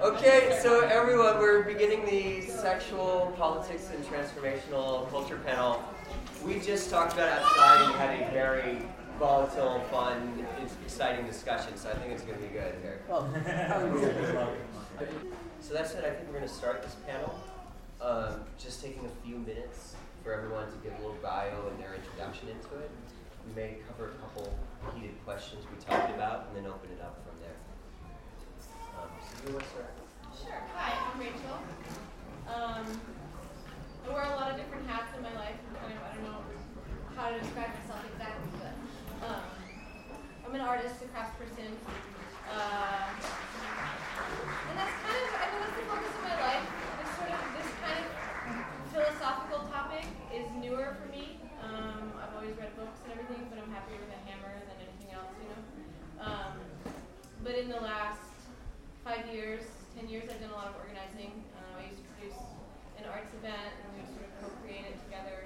Okay, so everyone, we're beginning the Sexual Politics and Transformational Culture panel. We just talked about outside and had a very volatile, fun, exciting discussion, so I think it's going to be good here. So that said, I think we're going to start this panel. Just taking a few minutes for everyone to give a little bio and their introduction into it. We may cover a couple heated questions we talked about and then open it up from there. So you want to start? Sure. Hi, I'm Rachel. I wear a lot of different hats in my life. I don't know how to describe myself exactly, but I'm an artist, a craftsperson. And that's kind of, I think that's the focus of my life. This kind of philosophical topic is newer for me. I've always read books and everything, but I'm happier with a hammer than anything else, you know. But in the last 5 years, 10 years, I've done a lot of organizing. I used to produce an arts event, and we would sort of co-create it together.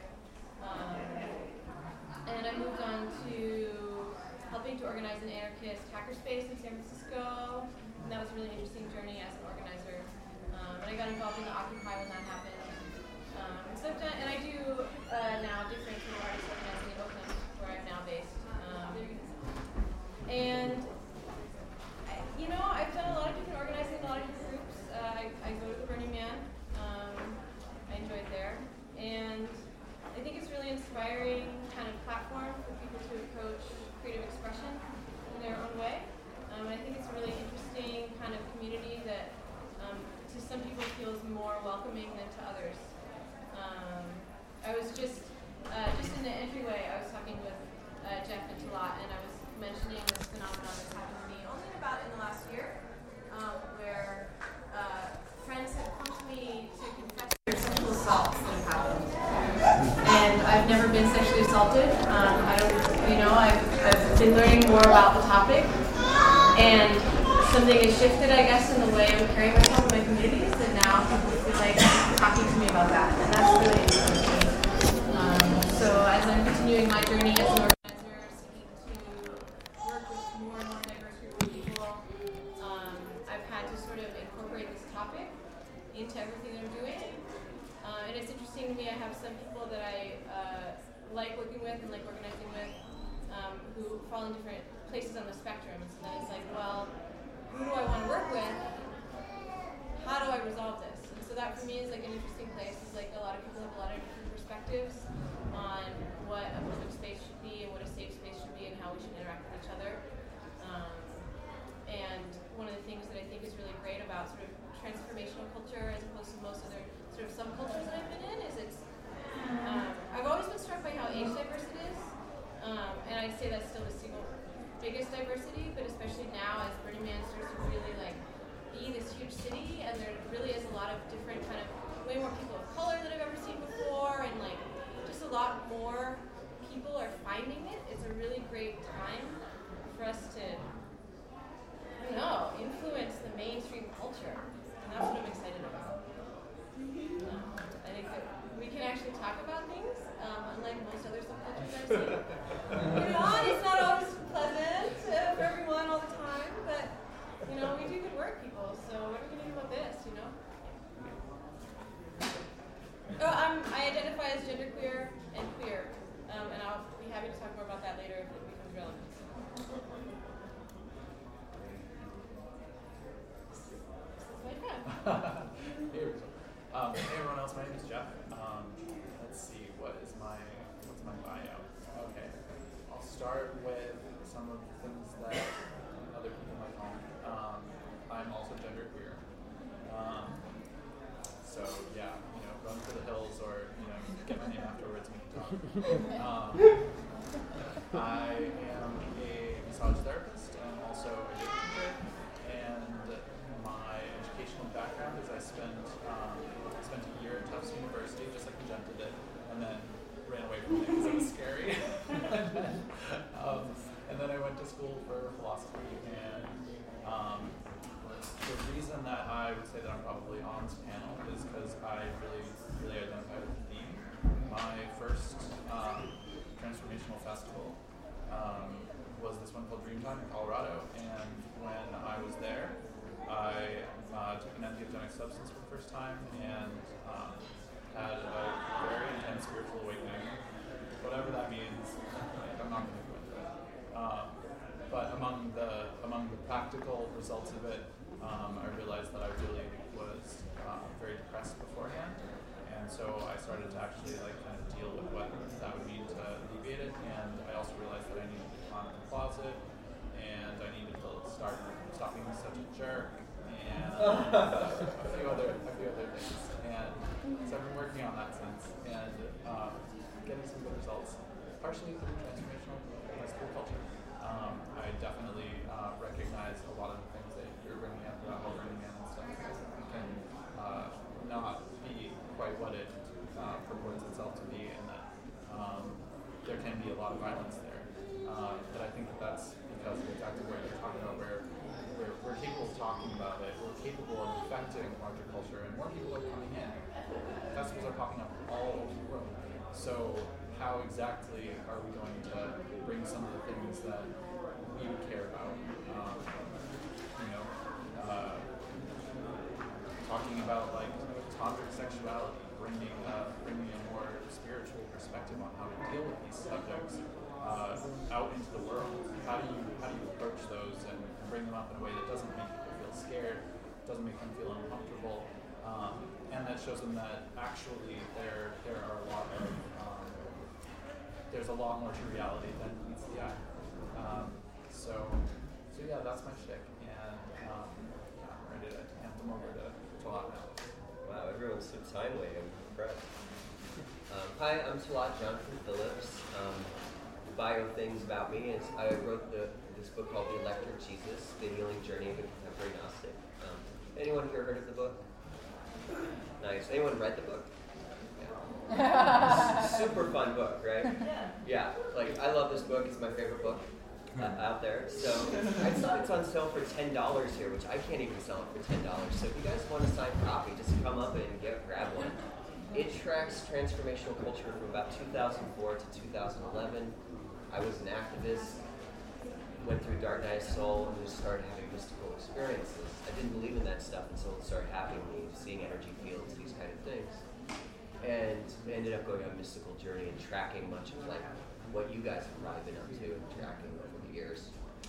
And I moved on to helping to organize an anarchist hackerspace in San Francisco, and that was a really interesting journey as an organizer. And I got involved in the Occupy when that happened. So I've done, and I do now different sort of artist organizing in Oakland, where I'm now based. And I've done a lot of different organizing, a lot of different groups. I go to the Burning Man. I enjoy it there. And I think it's really inspiring kind of platform for people to approach creative expression in their own way. And I think it's a really interesting kind of community that to some people feels more welcoming than to others. I was just in the entryway, I was talking with Jeff and Talat, and I was mentioning this phenomenon that's happened to me only about in the last year, where friends have come to me to confess their sexual assaults that have happened. And I've never been sexually assaulted. I've been learning more about the topic, and something has shifted, I guess, in the way I'm carrying myself in my communities, and now people feel like talking to me about that, and that's really interesting to me. So as I'm continuing my journey as an organizer, seeking to work with more and more diverse groups of people, I've had to sort of incorporate this topic into everything that I'm doing. And it's interesting to me, I have some people that I like working with and like organizing with who fall in different places on the spectrum. And so then it's like, well, who do I want to work with? How do I resolve this? And so that for me is like an interesting place. It's like a lot of people have a lot of different perspectives on what a public space should be and what a safe space should be and how we should interact with each other. And one of the things that I think is really great about sort of transformational culture as opposed to most other sort of subcultures that I've been in is it's, I've always been struck by how age diverse it is. And I'd say that's still the single biggest diversity, but especially now as Burning Man starts to really like be this huge city, and there really is a lot of different kind of way more people of color than I've ever seen before, and like just a lot more people are finding it. It's a really great time for us to, influence the mainstream culture, and that's what I'm excited about. I think that we can actually talk about things, unlike most other subcultures I've seen. It's not always pleasant for everyone all the time, but we do good work, people. So what are we gonna do about this? I identify as genderqueer and queer, and I'll be happy to talk more about that later if it becomes relevant. Hey everyone else, my name is Jeff. Let's see, what's my bio? Okay, I'll start with some of the things that other people might call me. I'm also genderqueer. So yeah, run for the hills or get my name afterwards when you talk. I am a massage therapist and also a yoga teacher, and my educational background is I spent a year at Tufts University, just like Jen did it, and then ran away from it because it was scary. And then I went to school for philosophy, and the reason that I would say that I'm probably on this panel is because I really identify with the theme. My first transformational festival was this one called Dreamtime in Colorado, and when I was there, I took psychedelic substance for the first time and had a very intense spiritual awakening. Whatever that means, I'm not going to go into it. But among the practical results of it, I realized that I really was very depressed beforehand, and so I started to actually kind of deal with what that would mean to alleviate it. And I also realized that I needed to come out of the closet, and I needed to stop being such a jerk, and a few other things. And so I've been working on that since, and getting some good results, partially through transformational school culture. I definitely recognize a lot of the things that you're bringing up about Burning Man and stuff can not be quite what it purports itself to be, and that there can be a lot of violence there. But I think that's because of exactly what you're talking about, where we're capable of talking about it, we're capable of affecting larger culture, and more people are coming in. Festivals are popping up all over the world. So how exactly are we going to bring some of the things that we would care about? Talking about tantric sexuality, bringing a more spiritual perspective on how to deal with these subjects out into the world. How do you approach those and bring them up in a way that doesn't make people feel scared, doesn't make them feel uncomfortable, and that shows them that actually there are a lot of there's a lot more to reality than meets the eye. So yeah, that's my shtick, and I'm ready to hand them over to Talat now. Wow, everyone's so timely. I'm impressed. Hi, I'm Talat Jonathan Phillips. Bio things about me is I wrote this book called The Electric Jesus: The Healing Journey of a Contemporary Gnostic. Anyone here heard of the book? Nice. Anyone read the book? Yeah. Super fun book, right? Yeah. I love this book. It's my favorite book out there. So I saw it's on sale for $10 here, which I can't even sell it for $10. So if you guys want a signed copy, just come up and grab one. It tracks transformational culture from about 2004 to 2011. I was an activist, went through Dark Night of Soul, and just started having mystical experiences. I didn't believe in that stuff until it started happening to me, seeing energy fields, these kind of things. And I ended up going on a mystical journey and tracking much of what you guys have probably been up to and tracking over the years.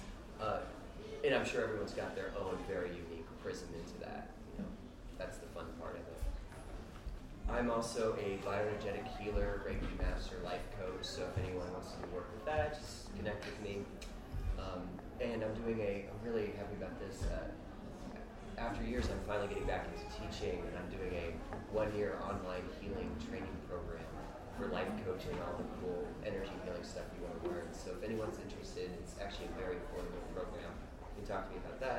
And I'm sure everyone's got their own very unique prism into that. That's the fun part of it. I'm also a bioenergetic healer, Reiki master, life coach, so if anyone wants to do work with that, just connect with me. And I'm really happy about this. After years, I'm finally getting back into teaching, and I'm doing a 1-year online healing training program for life coaching, all the cool energy healing stuff you want to learn. So if anyone's interested, it's actually a very affordable program. You can talk to me about that.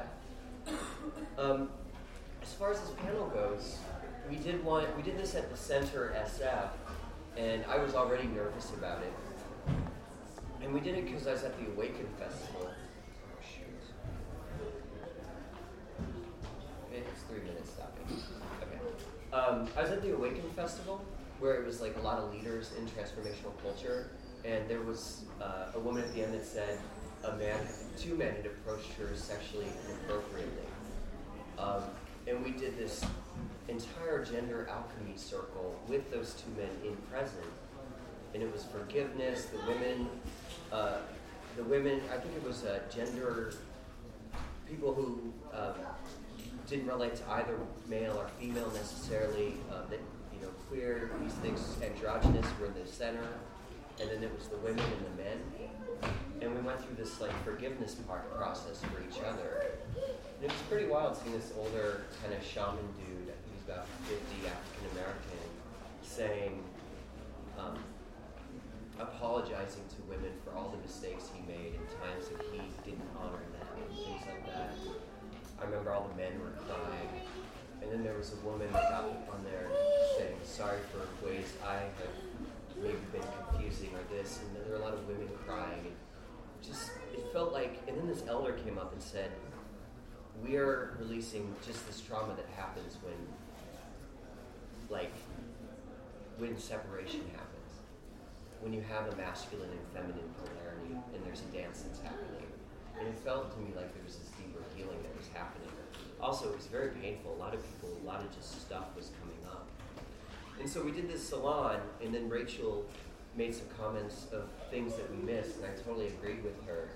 As far as this panel goes, we did this at the Center SF, and I was already nervous about it. And we did it because I was at the Awaken Festival. Oh, shoot. It's 3 minutes stopping. Okay. I was at the Awaken Festival, where it was a lot of leaders in transformational culture, and there was a woman at the end that said two men had approached her sexually inappropriately. And we did this entire gender alchemy circle with those two men in present, and it was forgiveness. The women, I think it was gender people who didn't relate to either male or female necessarily. That queer, these things, androgynous were in the center, and then it was the women and the men. And we went through this forgiveness process for each other. And it was pretty wild seeing this older kind of shaman dude, I think he's about 50, African American, saying, apologizing to women for all the mistakes he made in times that he didn't honor them and things like that. I remember all the men were crying. And then there was a woman that got on there saying, sorry for ways I have maybe been confusing or this. And then there were a lot of women crying. It felt like, and then this elder came up and said, we are releasing just this trauma that happens when separation happens. When you have a masculine and feminine polarity and there's a dance that's happening. And it felt to me like there was this deeper healing that was happening. also it was very painful. A lot of just stuff was coming up. And so we did this salon, and then Rachel made some comments of things that we missed, and I totally agreed with her.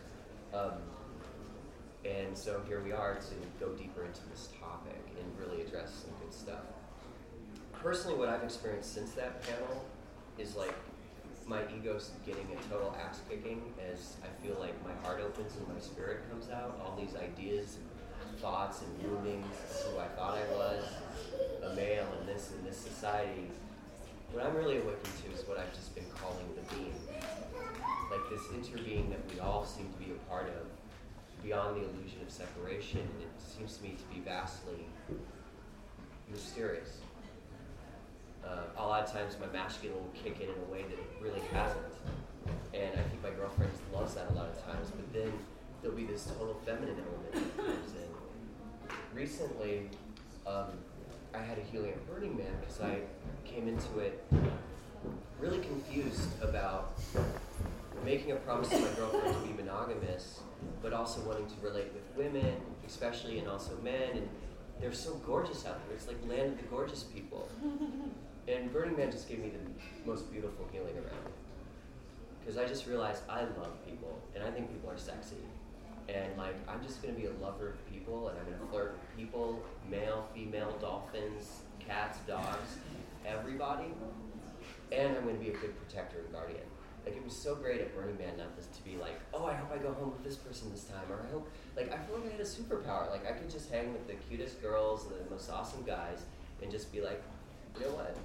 And so here we are to go deeper into this topic and really address some good stuff. Personally, what I've experienced since that panel is like my ego's getting a total ass kicking as I feel like my heart opens and my spirit comes out. All these ideas and thoughts and woundings of who I thought I was, a male in this society. What I'm really awakened to is what I've just been calling the being. Like this interbeing that we all seem to be a part of, beyond the illusion of separation. It seems to me to be vastly mysterious. A lot of times my masculine will kick in a way that it really hasn't. And I think my girlfriend loves that a lot of times, but then there'll be this total feminine element that comes in. Recently, I had a healing at Burning Man because I came into it really confused about making a promise to my girlfriend to be monogamous, but also wanting to relate with women, especially, and also men. And they're so gorgeous out there. It's like land of the gorgeous people. And Burning Man just gave me the most beautiful healing around. Because I just realized I love people, and I think people are sexy. And like, I'm just gonna be a lover of people, and I'm gonna flirt with people, male, female, dolphins, cats, dogs, everybody. And I'm gonna be a good protector and guardian. Like, it was so great at Burning Man not just to be like, oh, I hope I go home with this person this time, or I hope, like, I feel like I had a superpower. Like, I could just hang with the cutest girls and the most awesome guys and just be like, you know what?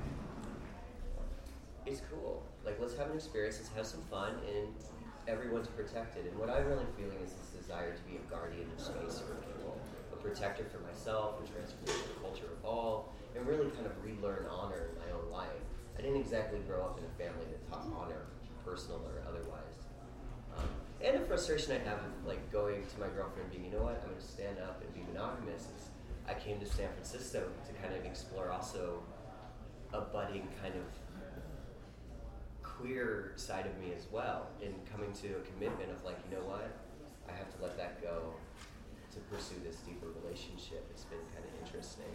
It's cool. Like, let's have an experience, let's have some fun, and everyone's protected. And what I'm really feeling is this desire to be a guardian of space for people, a protector for myself, and transform the culture of all, and really kind of relearn honor in my own life. I didn't exactly grow up in a family that taught honor, personal or otherwise. And the frustration I have with like going to my girlfriend being, you know what, I'm going to stand up and be monogamous. Is I came to San Francisco to kind of explore also a budding kind of queer side of me as well, and coming to a commitment of like, you know what, I have to let that go to pursue this deeper relationship. It's been kind of interesting.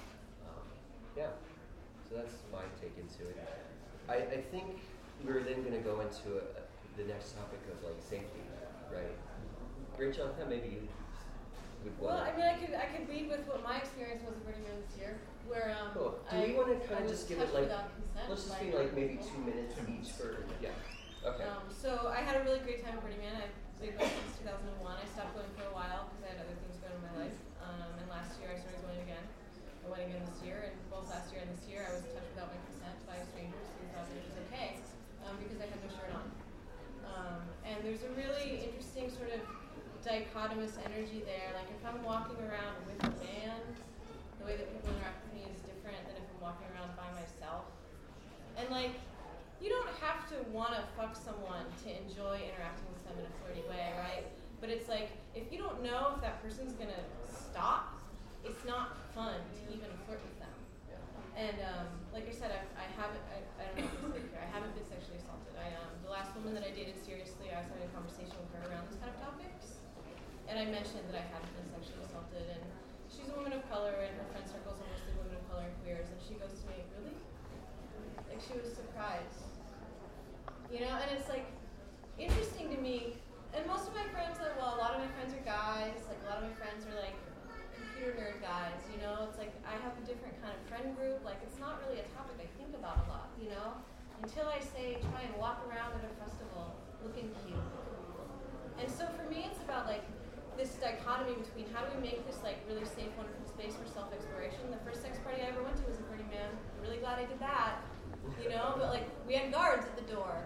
Yeah. So that's my take into it. I think we're then going to go into the next topic of like safety, right? Rachel, I thought maybe you would want. Well, I mean, I could read with what my experience was at Burning Man this year, where cool. Do we want to kind of just give it like, let's just be like maybe 2 minutes each for, yeah. Okay. So I had a really great time at Burning Man. I've been going since 2001. I stopped going for a while because I had other things going on in my life. And last year I started going again. I went again this year, and both last year and this year I was touched without my consent by strangers who thought that it was okay because I had no shirt on. And there's a really interesting sort of dichotomous energy there. Like if I'm walking around with a man, the way that people interact with me is different than if I'm walking around by myself. And like, you don't have to want to fuck someone to enjoy interacting with them in a flirty way, right? But it's like, if you don't know if that person's gonna stop, it's not fun to even flirt with them. And like I said, I haven't, I don't know if it's like here, I haven't been sexually assaulted. The last woman that I dated seriously, I was having a conversation with her around this kind of topics. And I mentioned that I hadn't been sexually assaulted, and she's a woman of color, and her friend circles are mostly women of color and queers, and she goes to me, really? Like, she was surprised. You know, and it's like, interesting to me, and most of my friends are, well, a lot of my friends are guys, like a lot of my friends are like, computer nerd guys, you know, it's like I have a different kind of friend group, like it's not really a topic I think about a lot, you know, until I say try and walk around at a festival looking cute. And so for me it's about like this dichotomy between how do we make this like really safe, wonderful space for self-exploration. The first sex party I ever went to was at Burning Man. I'm really glad I did that, you know, but like we had guards at the door.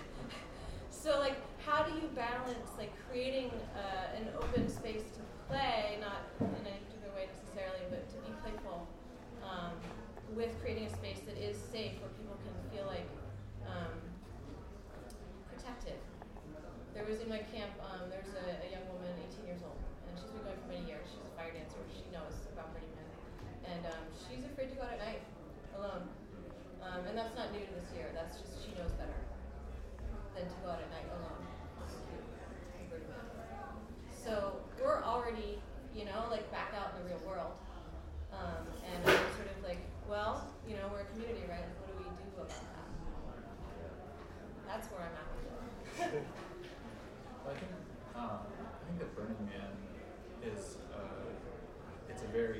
So like how do you balance like creating an open space to play, not in a way necessarily, but to be playful, with creating a space that is safe where people can feel like protected. There was in my camp, there's a young woman, 18 years old, and she's been going for many years. She's a fire dancer. She knows about Burning Man. And she's afraid to go out at night alone. And that's not new to this year. That's just she knows better than to go out at night alone. So we're already, you know, like back out in the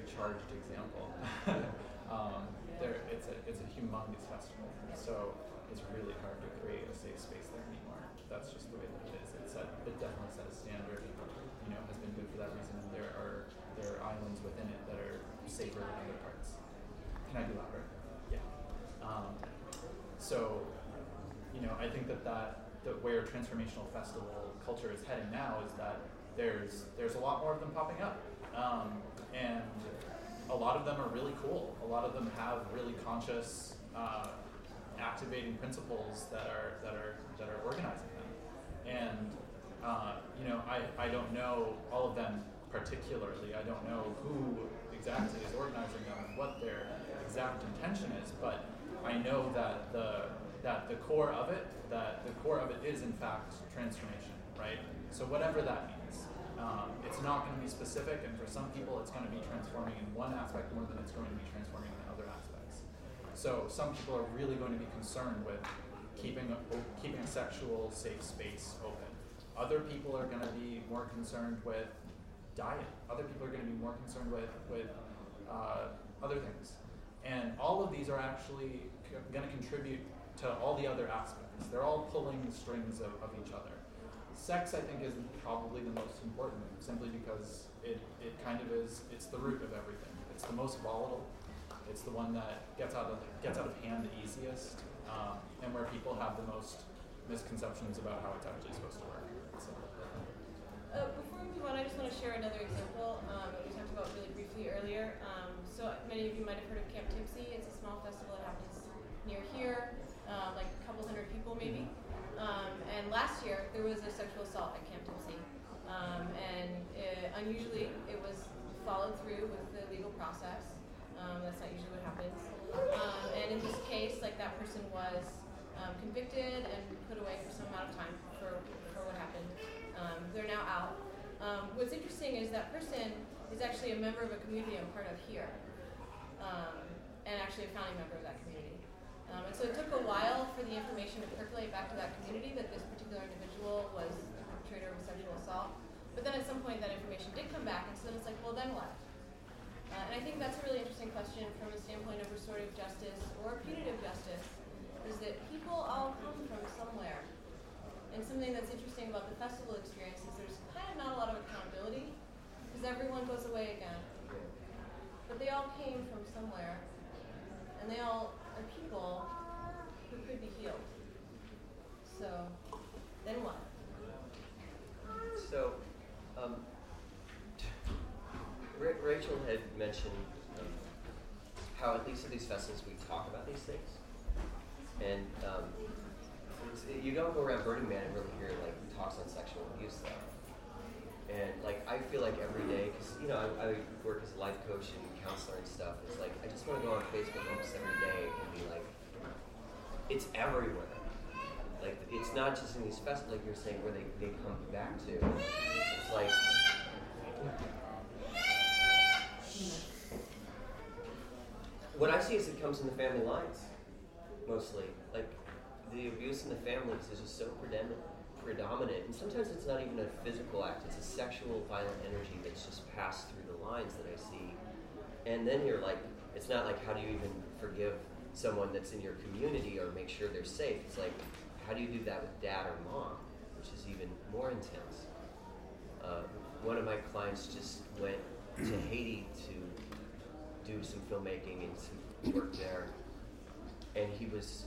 very charged example. It's a humongous festival, so it's really hard to create a safe space there anymore. That's just the way that it is. It definitely set a standard, has been good for that reason, and there are islands within it that are safer than other parts. Can I be louder? Yeah. So, I think that where transformational festival culture is heading now is that there's a lot more of them popping up, and a lot of them are really cool. A lot of them have really conscious, activating principles that are organizing them. And I don't know all of them particularly. I don't know who exactly is organizing them and what their exact intention is, but I know that the core of it is in fact transformation, right? So whatever that means, it's not going to be specific, and for some people it's going to be transforming in one aspect more than it's going to be transforming in other aspects. So some people are really going to be concerned with keeping a sexual safe space open. Other people are going to be more concerned with diet. Other people are going to be more concerned with other things. And all of these are actually going to contribute to all the other aspects. They're all pulling the strings of each other. Sex, I think, is probably the most important, simply because it kind of is, it's the root of everything. It's the most volatile. It's the one that gets out of hand the easiest, and where people have the most misconceptions about how it's actually supposed to work. So. Before we move on, I just want to share another example that we talked about really briefly earlier. So many of you might have heard of Camp Tipsy. It's a small festival that happens near here, like a couple hundred people maybe. And last year there was a sexual assault at Camp Tipsy, and unusually it was followed through with the legal process. That's not usually what happens. And in this case, like, that person was convicted and put away for some amount of time for what happened. They're now out. What's interesting is that person is actually a member of a community I'm part of here, and actually a founding member of that community. And so it took a while for the information to percolate back to that community that this particular individual was the perpetrator of a sexual assault. But then at some point that information did come back, and so then it's like, well, then what? And I think that's a really interesting question from the standpoint of restorative justice or punitive justice, is that people all come from somewhere. And something that's interesting about the festival experience is there's kind of not a lot of accountability, because everyone goes away again. But they all came from somewhere, and they all are people who could be healed. So, then what? So, Rachel had mentioned how at least at these festivals we talk about these things, and you don't go around Burning Man and really hear like talks on sexual abuse though. And like I feel like every day, because I work as a life coach and counselor and stuff. It's like I just want to go on Facebook almost every day and be like, it's everywhere. Like it's not just in these festivals, like you're saying, where they come back to. It's like. What I see is it comes in the family lines, mostly. Like, the abuse in the families is just so predominant, and sometimes it's not even a physical act, it's a sexual, violent energy that's just passed through the lines that I see. And then you're like, it's not like, how do you even forgive someone that's in your community or make sure they're safe? It's like, how do you do that with dad or mom, which is even more intense. One of my clients just went to Haiti to do some filmmaking and some work there, and he was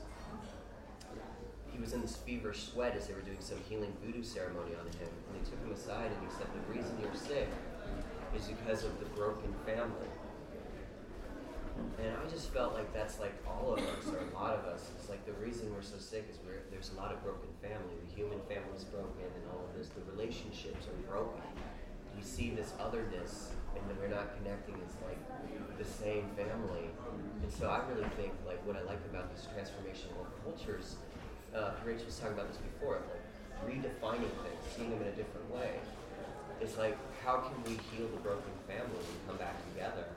in this feverish sweat as they were doing some healing voodoo ceremony on him, and they took him aside and he said, the reason you're sick is because of the broken family. And I just felt like that's like all of us, or a lot of us. It's like the reason we're so sick is there's a lot of broken family. The human family is broken, and all of this, the relationships are broken. We see this otherness, and then we're not connecting as like the same family. And so I really think like what I like about these transformational cultures, Rachel was talking about this before, like redefining things, seeing them in a different way. It's like, how can we heal the broken family and come back together?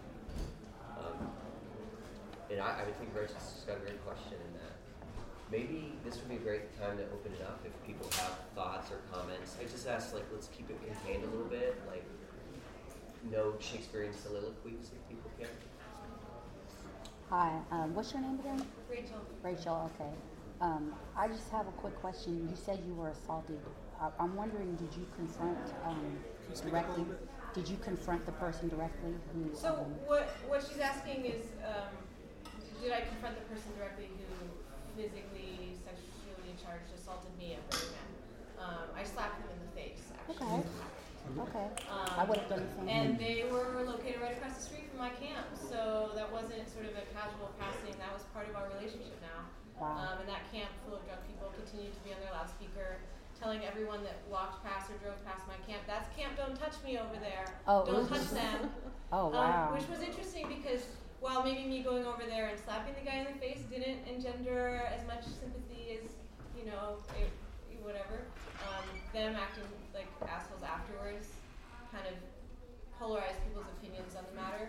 And I would think Rachel's just got a great question in that. Maybe this would be a great time to open it up if people have thoughts or comments. I just ask, like, let's keep it contained a little bit. Like, know Shakespearean soliloquies if people can. Hi, what's your name again? Rachel. Rachel, okay. I just have a quick question. You said you were assaulted. I'm wondering, did you confront directly? Did you confront the person directly? So what she's asking is, did I confront the person directly who physically, sexually charged, assaulted me at Burning Man? I slapped them in the face, actually. Okay. I would have done the same. And they were located right across the street from my camp, so that wasn't sort of a casual passing. That was part of our relationship now. Wow. And that camp full of drunk people continued to be on their loudspeaker, telling everyone that walked past or drove past my camp, "That's camp, don't touch me over there. Don't touch them." Oh, wow. Which was interesting because while maybe me going over there and slapping the guy in the face didn't engender as much sympathy as, whatever, them acting like assholes afterwards kind of polarized people's opinions on the matter.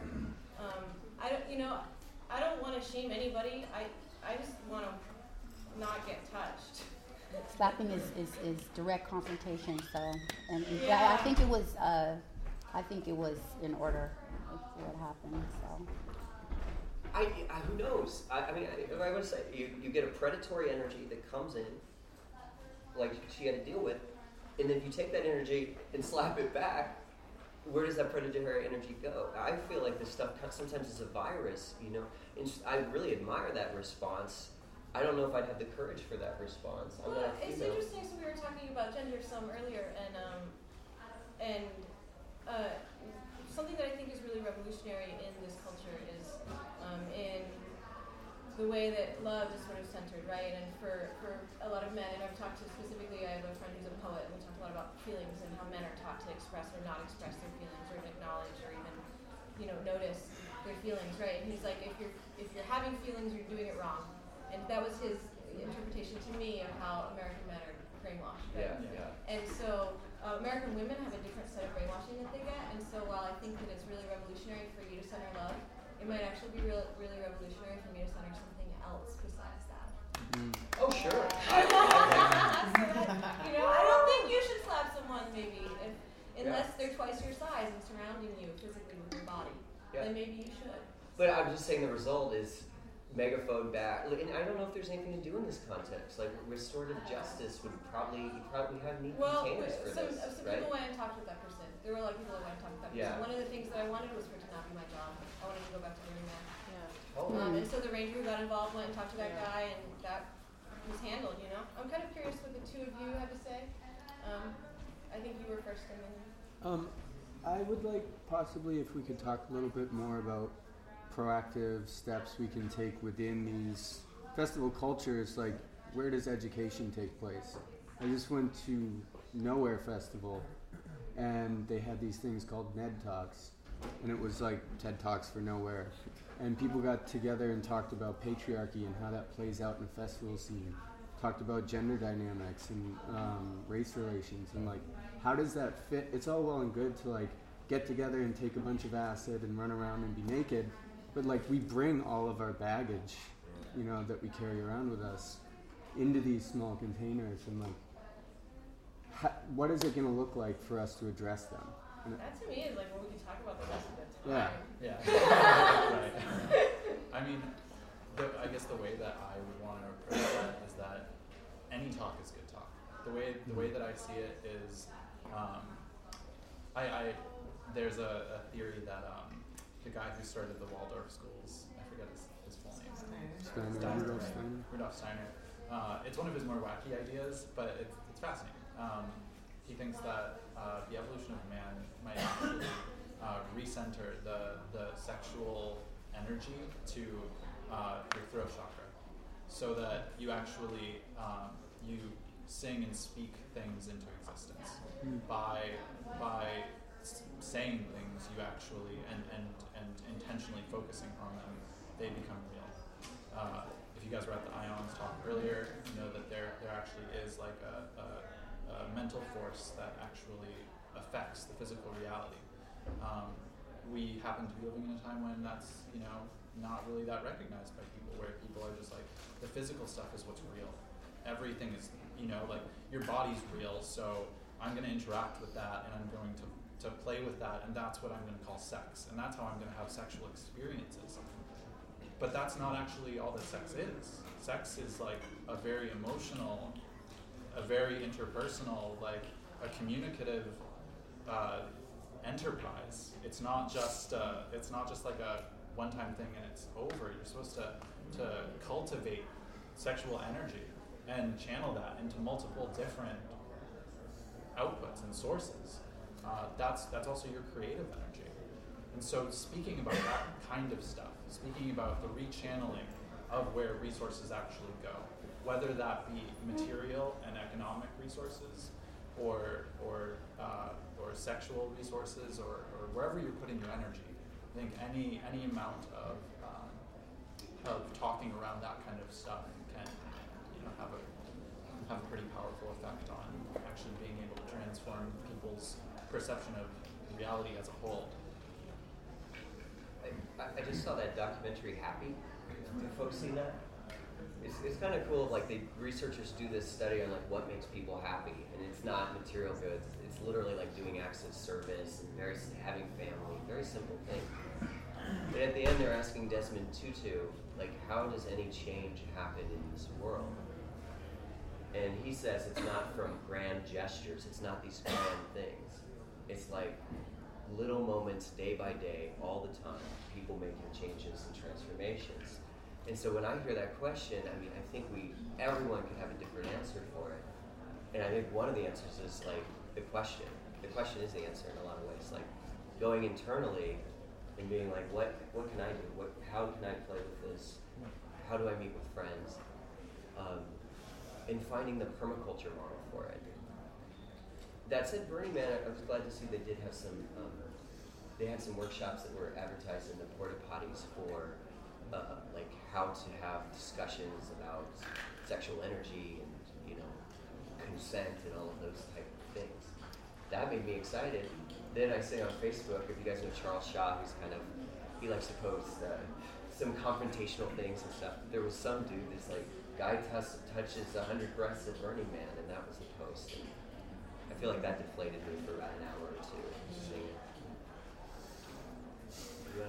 I don't want to shame anybody. I just want to not get touched. Slapping is direct confrontation. So, and Yeah. I think it was in order what happened. So. Who knows? I would say you get a predatory energy that comes in, like she had to deal with, and then if you take that energy and slap it back, where does that predatory energy go? I feel like this stuff sometimes is a virus, and I really admire that response. I don't know if I'd have the courage for that response. It's interesting. So we were talking about gender some earlier, and something that I think is really revolutionary in this culture is in the way that love is sort of centered, right? And for a lot of men, and I've talked to specifically, I have a friend who's a poet, and we talked a lot about feelings and how men are taught to express or not express their feelings, or acknowledge, or even, notice their feelings, right? And he's like, if you're having feelings, you're doing it wrong. And that was his interpretation to me of how American men are brainwashed, right? Yeah. And so American women have a different set of brainwashing that they get, and so while I think that it's really revolutionary for you to center love, it might actually be really revolutionary for me to center something else besides that. Oh, sure. I don't think you should slap someone, maybe, unless they're twice your size and surrounding you physically with your body. Yeah. Then maybe you should. But I'm just saying the result is megaphone back, and I don't know if there's anything to do in this context. Like restorative justice would probably have neat containers for some right? people went and talked with that person. There were a lot of people that went and talked with that person. One of the things that I wanted was for it to not be my job. I wanted to go back to Burning Man. And so the ranger who got involved went and talked to that guy, and that was handled. I'm kind of curious what the two of you have to say. I think you were first, and then. I would like possibly if we could talk a little bit more about proactive steps we can take within these festival cultures. Like, where does education take place? I just went to Nowhere Festival, and they had these things called NED Talks, and it was like TED Talks for Nowhere, and people got together and talked about patriarchy and how that plays out in the festival scene, talked about gender dynamics and race relations, and like, how does that fit? It's all well and good to like get together and take a bunch of acid and run around and be naked, but like we bring all of our baggage, that we carry around with us into these small containers, and like, what is it going to look like for us to address them? That to me is like what we can talk about the rest of the time. Yeah. Right. I mean, I guess the way that I would want to approach that is that any talk is good talk. The way that I see it is, there's a theory that the guy who started the Waldorf schools, I forget his full name. Rudolf Steiner. It's one of his more wacky ideas, but it's fascinating. He thinks that the evolution of man might actually recenter the sexual energy to your throat chakra, so that you actually you sing and speak things into existence. By saying things, you actually and intentionally focusing on them, they become real. If you guys were at the Ions talk earlier, you know that there actually is like a mental force that actually affects the physical reality. We happen to be living in a time when that's not really that recognized by people, where people are just like, the physical stuff is what's real. Everything is, like your body's real, so I'm going to interact with that and I'm going to to play with that, and that's what I'm going to call sex, and that's how I'm going to have sexual experiences. But that's not actually all that sex is. Sex is like a very emotional, a very interpersonal, like a communicative enterprise. It's not just like a one-time thing and it's over. You're supposed to cultivate sexual energy and channel that into multiple different outputs and sources. That's also your creative energy. And so speaking about that kind of stuff, speaking about the rechanneling of where resources actually go, whether that be material and economic resources or sexual resources or wherever you're putting your energy. I think any amount of talking around that kind of stuff can have a pretty powerful effect on actually being able to transform people's perception of reality as a whole. I just saw that documentary Happy. Have folks seen that? It's kind of cool. Like researchers do this study on like what makes people happy, and it's not material goods. It's literally like doing acts of service and having family, very simple thing. But at the end, they're asking Desmond Tutu, like, how does any change happen in this world? And he says it's not from grand gestures. It's not these grand things. It's like little moments, day by day, all the time. People making changes and transformations. And so when I hear that question, I mean, I think everyone could have a different answer for it. And I think one of the answers is like the question. The question is the answer in a lot of ways. Like going internally and being like, what can I do? How can I play with this? How do I meet with friends? And finding the permaculture model for it. That said, Burning Man, I was glad to see they did have some. They had some workshops that were advertised in the porta potties for like how to have discussions about sexual energy and consent and all of those type of things. That made me excited. Then I say on Facebook, if you guys know Charles Shaw, he likes to post some confrontational things and stuff. There was some dude that's like, guy touches 100 breaths at Burning Man, and that was the post. And I feel like that deflated me for about an hour or two. Seeing it. Yeah.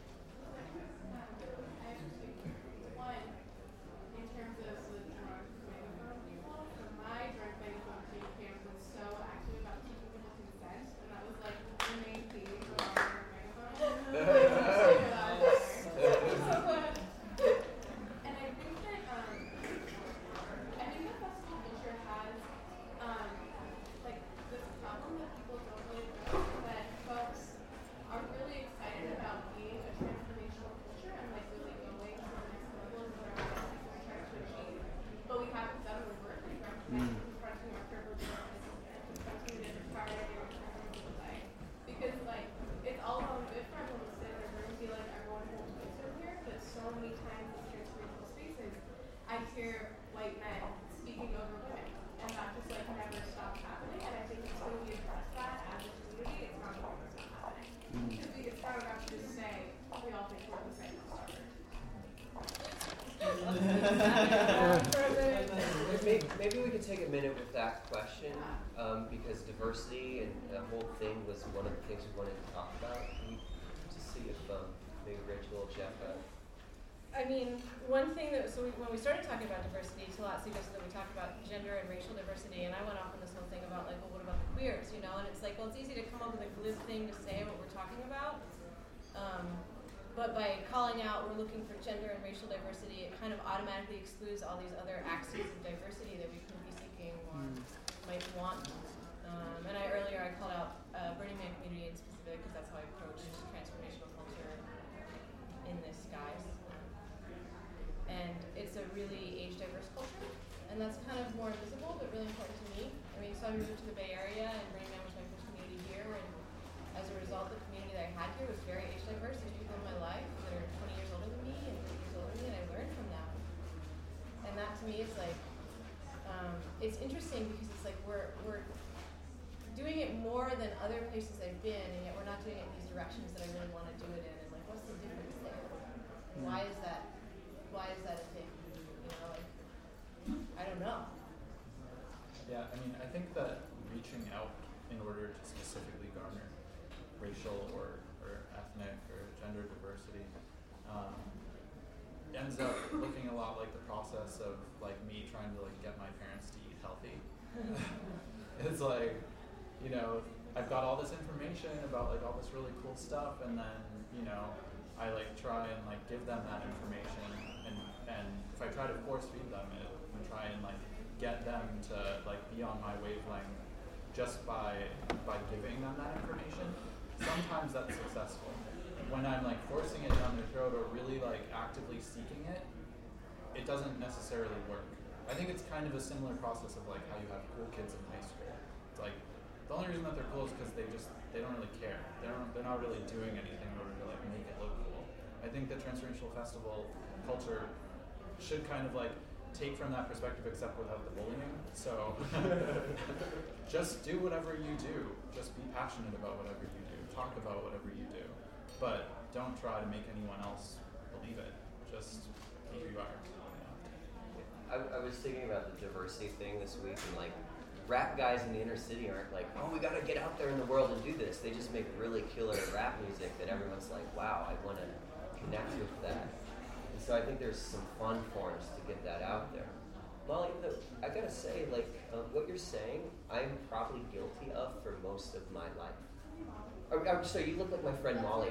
Maybe we could take a minute with that question, because diversity and the whole thing was one of the things we wanted to talk about. To see if maybe Rachel or Jeff. I mean, one thing when we started talking about diversity, Talat suggested that we talk about gender and racial diversity, and I went off on this whole thing about like, well, what about the queers, And it's like, well, it's easy to come up with a glib thing to say what we're talking about. But by calling out, we're looking for gender and racial diversity, it kind of automatically excludes all these other axes of diversity that we could be seeking or might want. And earlier I called out Burning Man community in specific because that's how I approach transformational culture in this guise. And it's a really age-diverse culture, and that's kind of more invisible but really important to me. I mean, so I moved to the Bay Area, and Burning Man was my first community here, and as a result, the community that I had here was very age-diverse. There's people in my life that are 20 years older than me and 30 years older than me, and I learned from them. And that to me is like, it's interesting because it's like we're doing it more than other places I've been, and yet we're not doing it in these directions that I really want to do it in. And like, what's the difference there? Why is that a thing? I don't know. Yeah, I mean, I think that reaching out in order to specifically garner racial or ethnic or gender diversity. It ends up looking a lot like the process of like me trying to like get my parents to eat healthy. It's like, you know, I've got all this information about like all this really cool stuff, and then, you know, I like try and like give them that information, and if I try to force feed them it and try and like get them to like be on my wavelength just by giving them that information, sometimes that's successful. When I'm like forcing it down their throat or really like actively seeking it, it doesn't necessarily work. I think it's kind of a similar process of like how you have cool kids in high school. It's like the only reason that they're cool is because they don't really care. They're not really doing anything in order to like make it look cool. I think the transracial festival culture should kind of like take from that perspective, except without the bullying. So just do whatever you do. Just be passionate about whatever you do. Talk about whatever you do. But don't try to make anyone else believe it. Just be who you are. I was thinking about the diversity thing this week, and like rap guys in the inner city aren't like, oh, we gotta get out there in the world and do this. They just make really killer rap music that everyone's like, wow, I want to connect with that. And so I think there's some fun forms to get that out there. Molly, I gotta say, like what you're saying, I'm probably guilty of for most of my life. So you look like my friend Molly.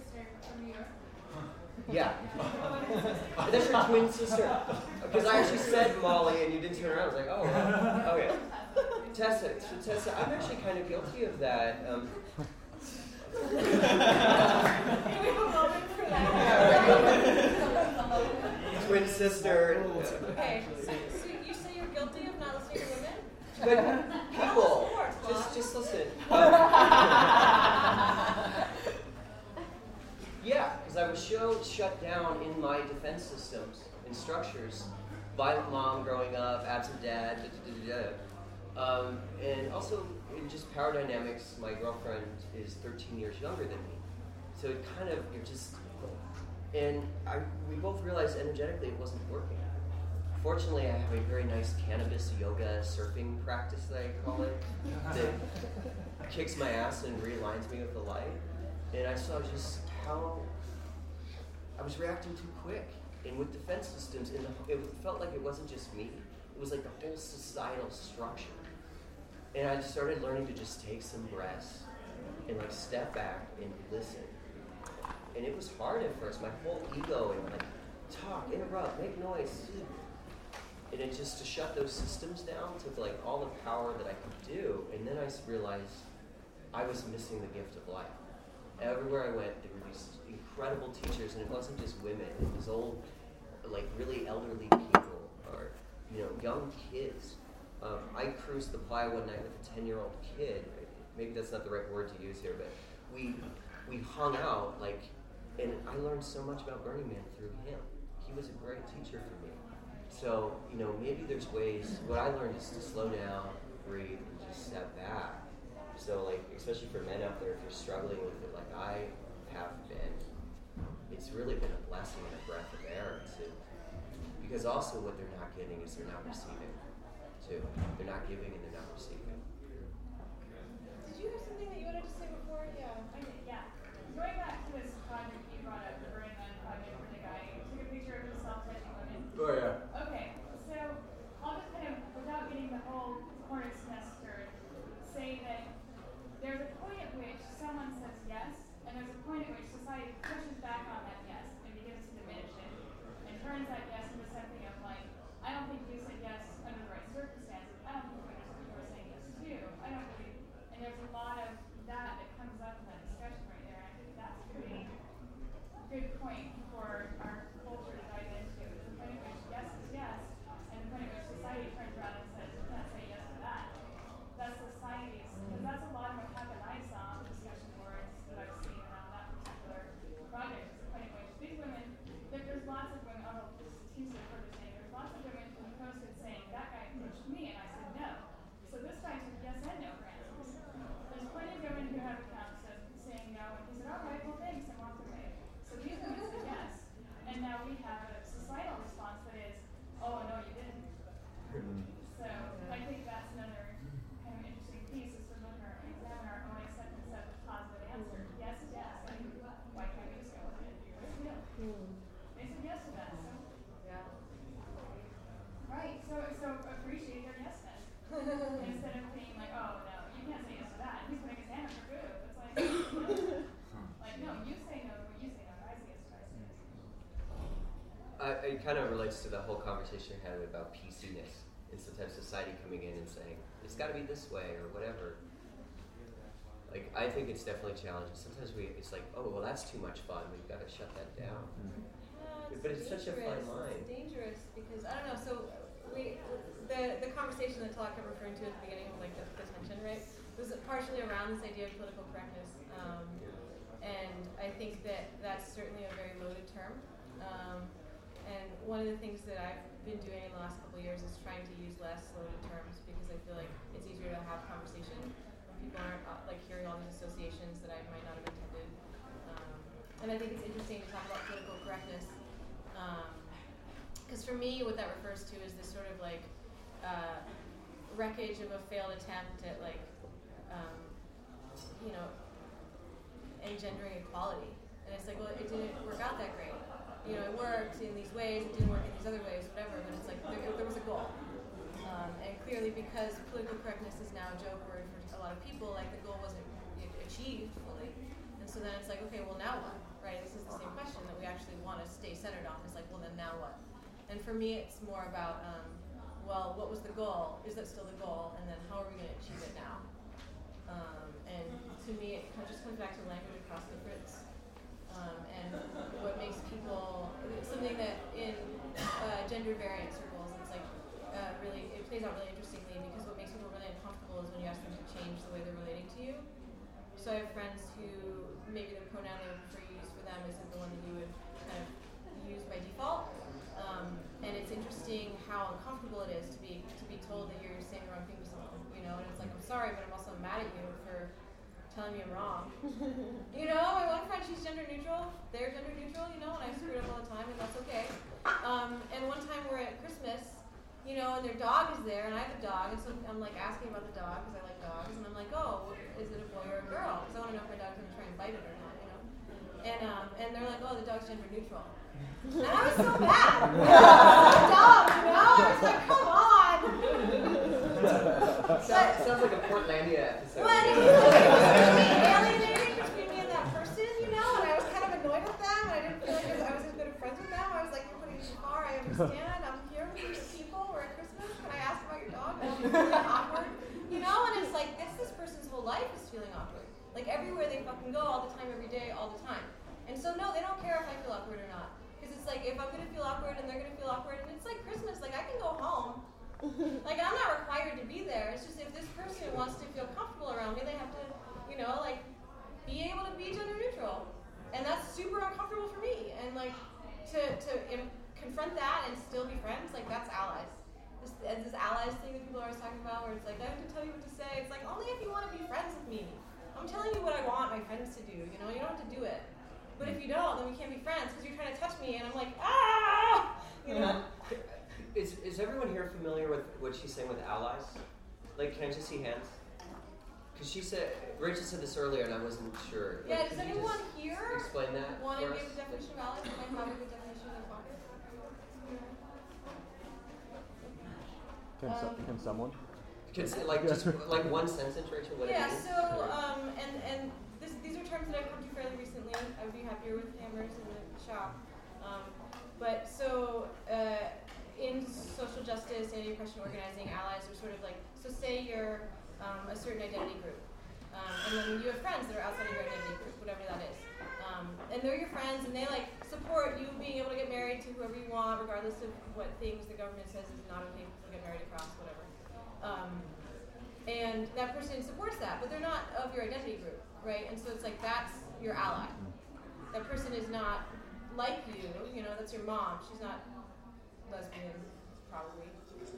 Yeah. That's your twin sister. Because I actually said Molly and you didn't turn around. I was like, oh, wow. Okay. Tessa, I'm actually kind of guilty of that. Can we have a moment for that? Twin sister. Okay, so you say you're guilty of not listening to women? But people, just listen. Yeah, because I was shut down in my defense systems and structures. Violent mom growing up, absent dad, and also in just power dynamics, my girlfriend is 13 years younger than me. So it kind of, we both realized energetically it wasn't working. Fortunately, I have a very nice cannabis yoga surfing practice that I call it, that kicks my ass and realigns me with the light. And I saw just how I was reacting too quick. And with defense systems, it felt like it wasn't just me. It was like the whole societal structure. And I just started learning to just take some breaths and like step back and listen. And it was hard at first. My whole ego and like talk, interrupt, make noise. And it just to shut those systems down took like all the power that I could do. And then I realized I was missing the gift of life. Everywhere I went, there were these incredible teachers, and it wasn't just women. It was old, like really elderly people, or young kids. I cruised the playa one night with a 10-year-old kid. Maybe that's not the right word to use here, but we hung out, and I learned so much about Burning Man through him. He was a great teacher for me. So, maybe there's ways. What I learned is to slow down, breathe, and just step back. So, especially for men out there, if you're struggling with it, like I have been, it's really been a blessing and a breath of air because also what they're not getting is they're not receiving, too. They're not giving and they're not receiving. Did you have something that you wanted to say before? Yeah. Yeah. Going back to this project you brought up, the Burning Man project, where the guy took a picture of himself touching women. Oh, yeah. Okay, so I'll just kind of, without getting the whole hornet's nest stirred, say that there's a point at which someone says yes, and there's a point at which society pushes back on that yes and begins to diminish it, and turns that yes into something of like, I don't think you said yes under the right circumstances. I don't think you understood you were saying yes too. I don't really, and there's a lot of that comes up in that discussion right there. I think that's a pretty good point for our culture to dive into. Is the point at which yes is yes, and the point at which society turns around and says, you can't say yes to that. That's society's, because that's a lot of what happened I saw on the discussion boards that I've seen around that particular project. Is the point at which these women, there's lots of women, oh, this is teaser for the saying, there's lots of women who posted saying, that guy approached me, and I said no. So this guy took yes and no for answers. There's plenty of women who have accounts saying no, and he said, all right, well thanks, and walked away. So these women said yes, and now we have a societal response that is, oh no, you didn't. So I think that's another kind of interesting piece is to examine our own acceptance of it kind of relates to the whole conversation we had about PC-ness and sometimes society coming in and saying it's got to be this way or whatever. Like, I think it's definitely challenging. Sometimes it's like, oh, well, that's too much fun. We've got to shut that down. No, But it's such a fine line. It's dangerous because I don't know. So the conversation that Talk kept referring to at the beginning, like the tension, right, was partially around this idea of political correctness, and I think that's certainly a very loaded term. And one of the things that I've been doing in the last couple of years is trying to use less loaded terms because I feel like it's easier to have conversation when people aren't like hearing all these associations that I might not have intended. And I think it's interesting to talk about political correctness because for me, what that refers to is this sort of like wreckage of a failed attempt at like engendering equality. And it's like, well, it didn't work out that great. It worked in these ways, it didn't work in these other ways, whatever, but it's like there was a goal. And clearly because political correctness is now a joke word for a lot of people, like the goal wasn't achieved fully. And so then it's like, okay, well now what, right? This is the same question that we actually want to stay centered on. It's like, well then now what? And for me it's more about, well, what was the goal? Is that still the goal? And then how are we going to achieve it now? And to me it just comes back to language across difference. And what makes people, something that in gender variant circles, it's like really, it plays out really interestingly because what makes people really uncomfortable is when you ask them to change the way they're relating to you. So I have friends who maybe the pronoun they would prefer you use for them isn't the one that you would kind of use by default. And it's interesting how uncomfortable it is to be told that you're saying the wrong thing to someone, and it's like, I'm sorry, but I'm also mad at you for telling me I'm wrong. My one friend, she's gender neutral. They're gender neutral, and I screw it up all the time, and that's okay. And one time we're at Christmas, and their dog is there, and I have a dog, and so I'm like asking about the dog because I like dogs, and I'm like, oh, is it a boy or a girl? Because I want to know if my dog's gonna try and bite it or not, And they're like, oh, the dog's gender neutral. And I was so mad. The dog, I was like, come on. Sounds like a Portlandia episode. Well, it was really alienating between me and that person, and I was kind of annoyed with them, and I didn't feel like I was as good of friends with them. I was like, you're putting me too far, I understand, I'm here with these people, we're at Christmas, can I ask about your dog? And I'm feeling awkward, and it's like, this person's whole life is feeling awkward. Like, everywhere they fucking go, all the time, every day, all the time. And so, no, they don't care if I feel awkward or not. Because it's like, if I'm going to feel awkward and they're going to feel awkward, and it's like Christmas, like, I can go home. Like, I'm not required to be there. It's just if this person wants to feel comfortable around me, they have to, be able to be gender neutral. And that's super uncomfortable for me. And, like, to confront that and still be friends, like, that's allies. This allies thing that people are always talking about, where it's like, I have to tell you what to say. It's like, only if you want to be friends with me. I'm telling you what I want my friends to do, you don't have to do it. But if you don't, then we can't be friends because you're trying to touch me, and I'm like, ah! Is everyone here familiar with what she's saying with allies? Like, can I just see hands? Because Rachel said this earlier, and I wasn't sure. Yeah, like, does anyone here explain that want to for give us? a definition of allies? Can I have a good definition of pocket? Can someone? Just like one sentence, Rachel. What it means? So and these are terms that I've come to fairly recently. I would be happier with hammers in the shop. But so in social justice, anti-oppression organizing, allies are sort of like, so say you're a certain identity group, and then you have friends that are outside of your identity group, whatever that is. And they're your friends, and they like support you being able to get married to whoever you want, regardless of what things the government says is not okay to get married across, whatever. And that person supports that, but they're not of your identity group, right? And so it's like, that's your ally. That person is not like you, that's your mom. She's not lesbian, probably.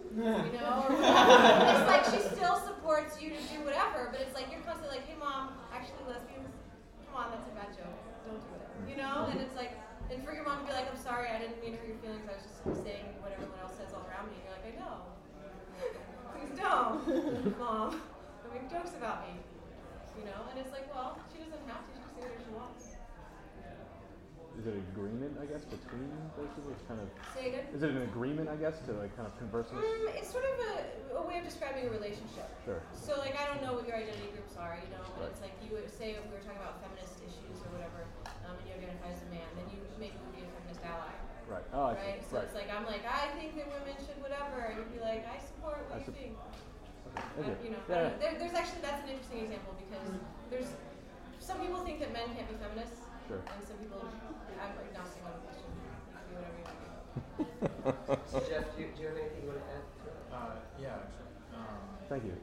It's like she still supports you to do whatever, but it's like you're constantly like, hey mom, actually lesbians, come on, that's a bad joke. Don't do it. And it's like, and for your mom to be like, I'm sorry, I didn't mean to hurt your feelings, I was just saying what everyone else says all around me, and you're like, I know. Please don't, Mom. Don't make jokes about me. And it's like, well, she doesn't have to. She can say whatever she wants. Is it an agreement, I guess, between those people? It's kind of. Say again? Is it an agreement, I guess, to like kind of converse with? It's sort of a way of describing a relationship. Sure. So like, I don't know what your identity groups are, but it's like you would say if we were talking about feminist issues or whatever, and you identify as a man, then you maybe would be a feminist ally. Right. Oh, I right? So it's like, I'm like, I think that women should whatever, and you'd be like, I support what you think. Okay. You know, Yeah. there's actually, that's an interesting example because there's, some people think that men can't be feminists, Sure. and some people, I'm agnostic on the question. You can do whatever you want. So Jeff, do you have anything you want to add to it? Yeah, actually. Thank you.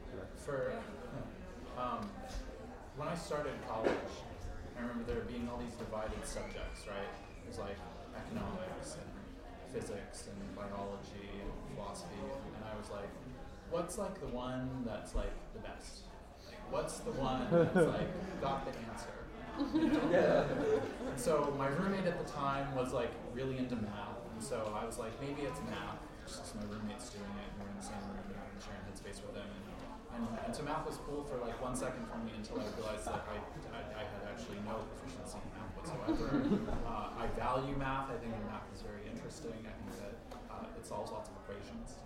When I started college, I remember there being all these divided subjects, right? It was like economics and physics and biology and philosophy, and I was like, what's like the one that's like the best? Like, what's the one that's like got the answer? You know? And so my roommate at the time was like really into math, and so I was like, maybe it's math, just because my roommate's doing it, and we're in the same room and I'm sharing headspace with him. And so math was cool for like 1 second for me until I realized that I had actually no proficiency in math whatsoever. I value math. I think math is very interesting. I think that it solves lots of equations.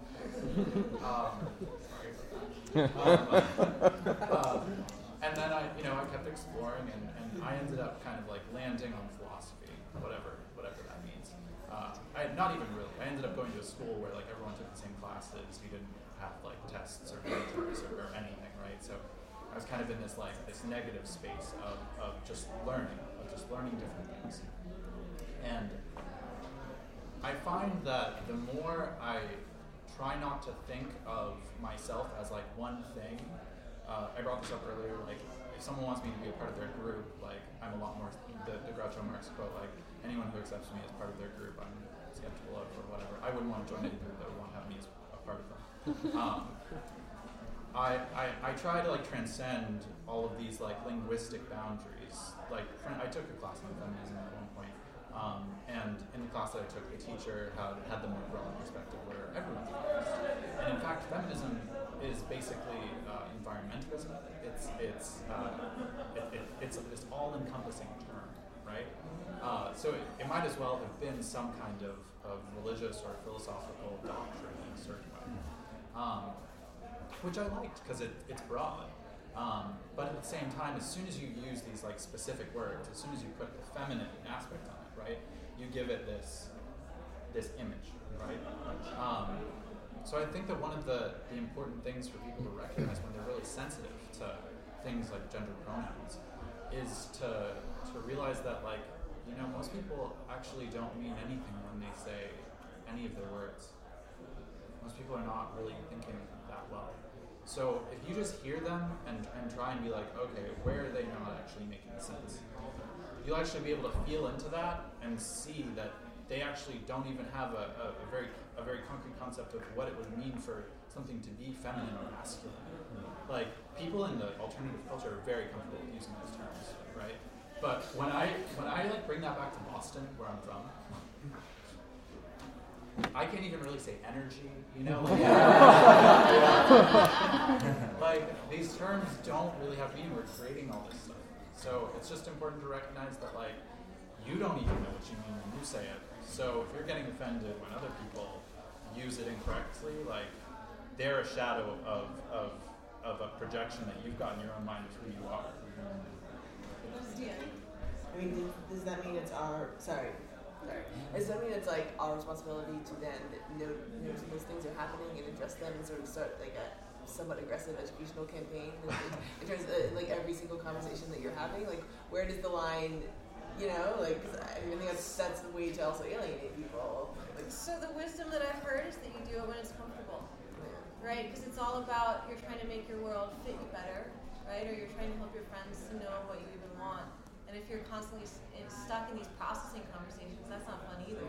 And then I kept exploring, and I ended up kind of like landing on philosophy, whatever that means. Not even really. I ended up going to a school where like everyone took the same classes. We didn't have like tests or midterms or anything, right? So I was kind of in this negative space of just learning different things. And I find that the more I try not to think of myself as like one thing, I brought this up earlier, like if someone wants me to be a part of their group, like I'm a lot more, the Groucho Marx quote, like anyone who accepts me as part of their group, I'm skeptical of or whatever. I wouldn't want to join any group that would want to have me as a part of them. I try to like transcend all of these like linguistic boundaries. Like I took a class on feminism at one point, and in the class that I took, the teacher had the more broad perspective where everyone's feminist. And in fact, feminism is basically environmentalism. It's this all-encompassing term, right? So it might as well have been some kind of religious or philosophical doctrine in a certain way. Which I liked because it's broad. But at the same time, as soon as you use these like specific words, as soon as you put the feminine aspect on it, right, you give it this image, right? So I think that one of the important things for people to recognize when they're really sensitive to things like gender pronouns is to realize that like, you know, most people actually don't mean anything when they say any of their words. Most people are not really thinking that well. So if you just hear them and try and be like, okay, where are they not actually making sense? You'll actually be able to feel into that and see that they actually don't even have a very concrete concept of what it would mean for something to be feminine or masculine. Like people in the alternative culture are very comfortable with using those terms, right? But when I like bring that back to Boston, where I'm from, I can't even really say energy, you know? Like, these terms don't really have meaning. We're creating all this stuff. So it's just important to recognize that, like, you don't even know what you mean when you say it. So if you're getting offended when other people use it incorrectly, like, they're a shadow of a projection that you've got in your own mind of who you are. I mean, does that mean it's our, sorry. Does that mean it's like our responsibility to then notice those things are happening and address them and sort of start like a somewhat aggressive educational campaign in terms of like every single conversation that you're having? Like, where does the line, you know, like, cause I think that's the way to also alienate people. Like, So the wisdom that I've heard is that you do it when it's comfortable, right? Because it's all about you're trying to make your world fit you better, right? Or you're trying to help your friends to know what you even want. And if you're constantly stuck in these processing conversations, that's not fun either.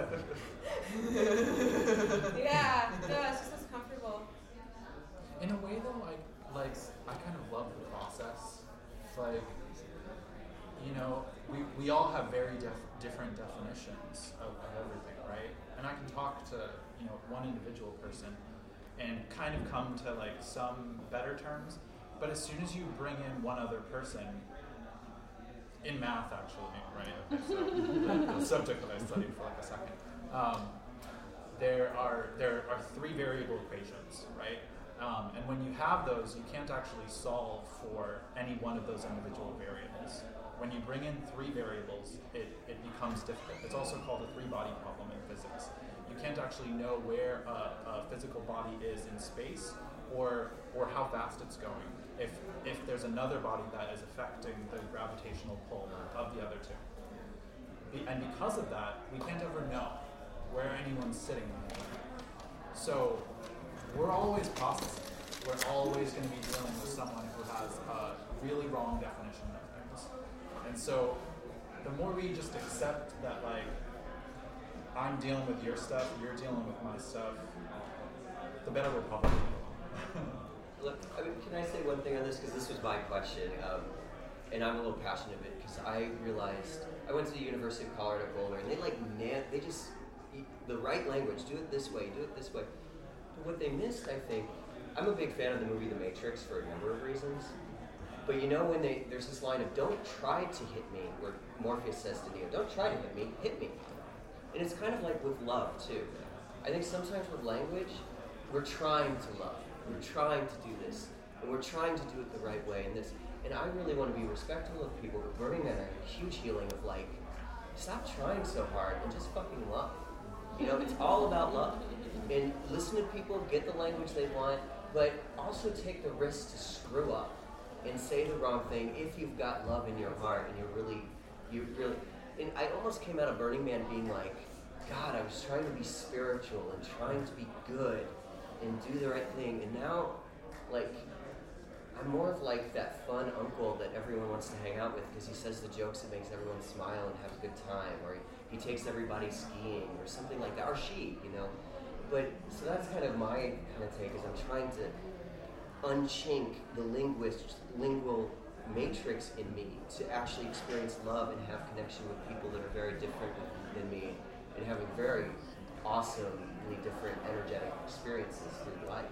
Yeah, no, it's just less comfortable. In a way, though, like I kind of love the process. Like, you know, we all have very different definitions of everything, right? And I can talk to, you know, one individual person and kind of come to like some better terms. But as soon as you bring in one other person, in math, actually, right? Okay, so the subject that I studied for like a second. There are 3 variable equations, right? And when you have those, you can't actually solve for any one of those individual variables, when you bring in three variables, it becomes difficult. It's also called a three-body problem in physics. You can't actually know where a physical body is in space or how fast it's going if there's another body that is affecting the gravitational pull of the other two. And because of that, we can't ever know where anyone's sitting. So we're always processing. We're always going to be dealing with someone who has a really wrong definition of things. And so the more we just accept that, like, I'm dealing with your stuff, you're dealing with my stuff, the better we're probably doing. Look, I mean, can I say one thing on this? Because this was my question, and I'm a little passionate of it, because I realized, I went to the University of Colorado Boulder, and they just, the right language, do it this way. But what they missed, I think, I'm a big fan of the movie The Matrix for a number of reasons. But you know when there's this line of, don't try to hit me, where Morpheus says to Neo, don't try to hit me. And it's kind of like with love, too. I think sometimes with language, we're trying to love. We're trying to do this. And we're trying to do it the right way. And I really want to be respectful of people, but bringing in a huge healing of, like, stop trying so hard and just fucking love. You know, it's all about love. And listen to people, get the language they want, but also take the risk to screw up and say the wrong thing if you've got love in your heart and you really, and I almost came out of Burning Man being like, God, I was trying to be spiritual and trying to be good and do the right thing, and now, like, I'm more of like that fun uncle that everyone wants to hang out with because he says the jokes that makes everyone smile and have a good time, or he takes everybody skiing or something like that, or she, you know. But, so that's kind of my kind of take, is I'm trying to unchink the lingual matrix in me to actually experience love and have connection with people that are very different than me and having very awesomely different energetic experiences through life.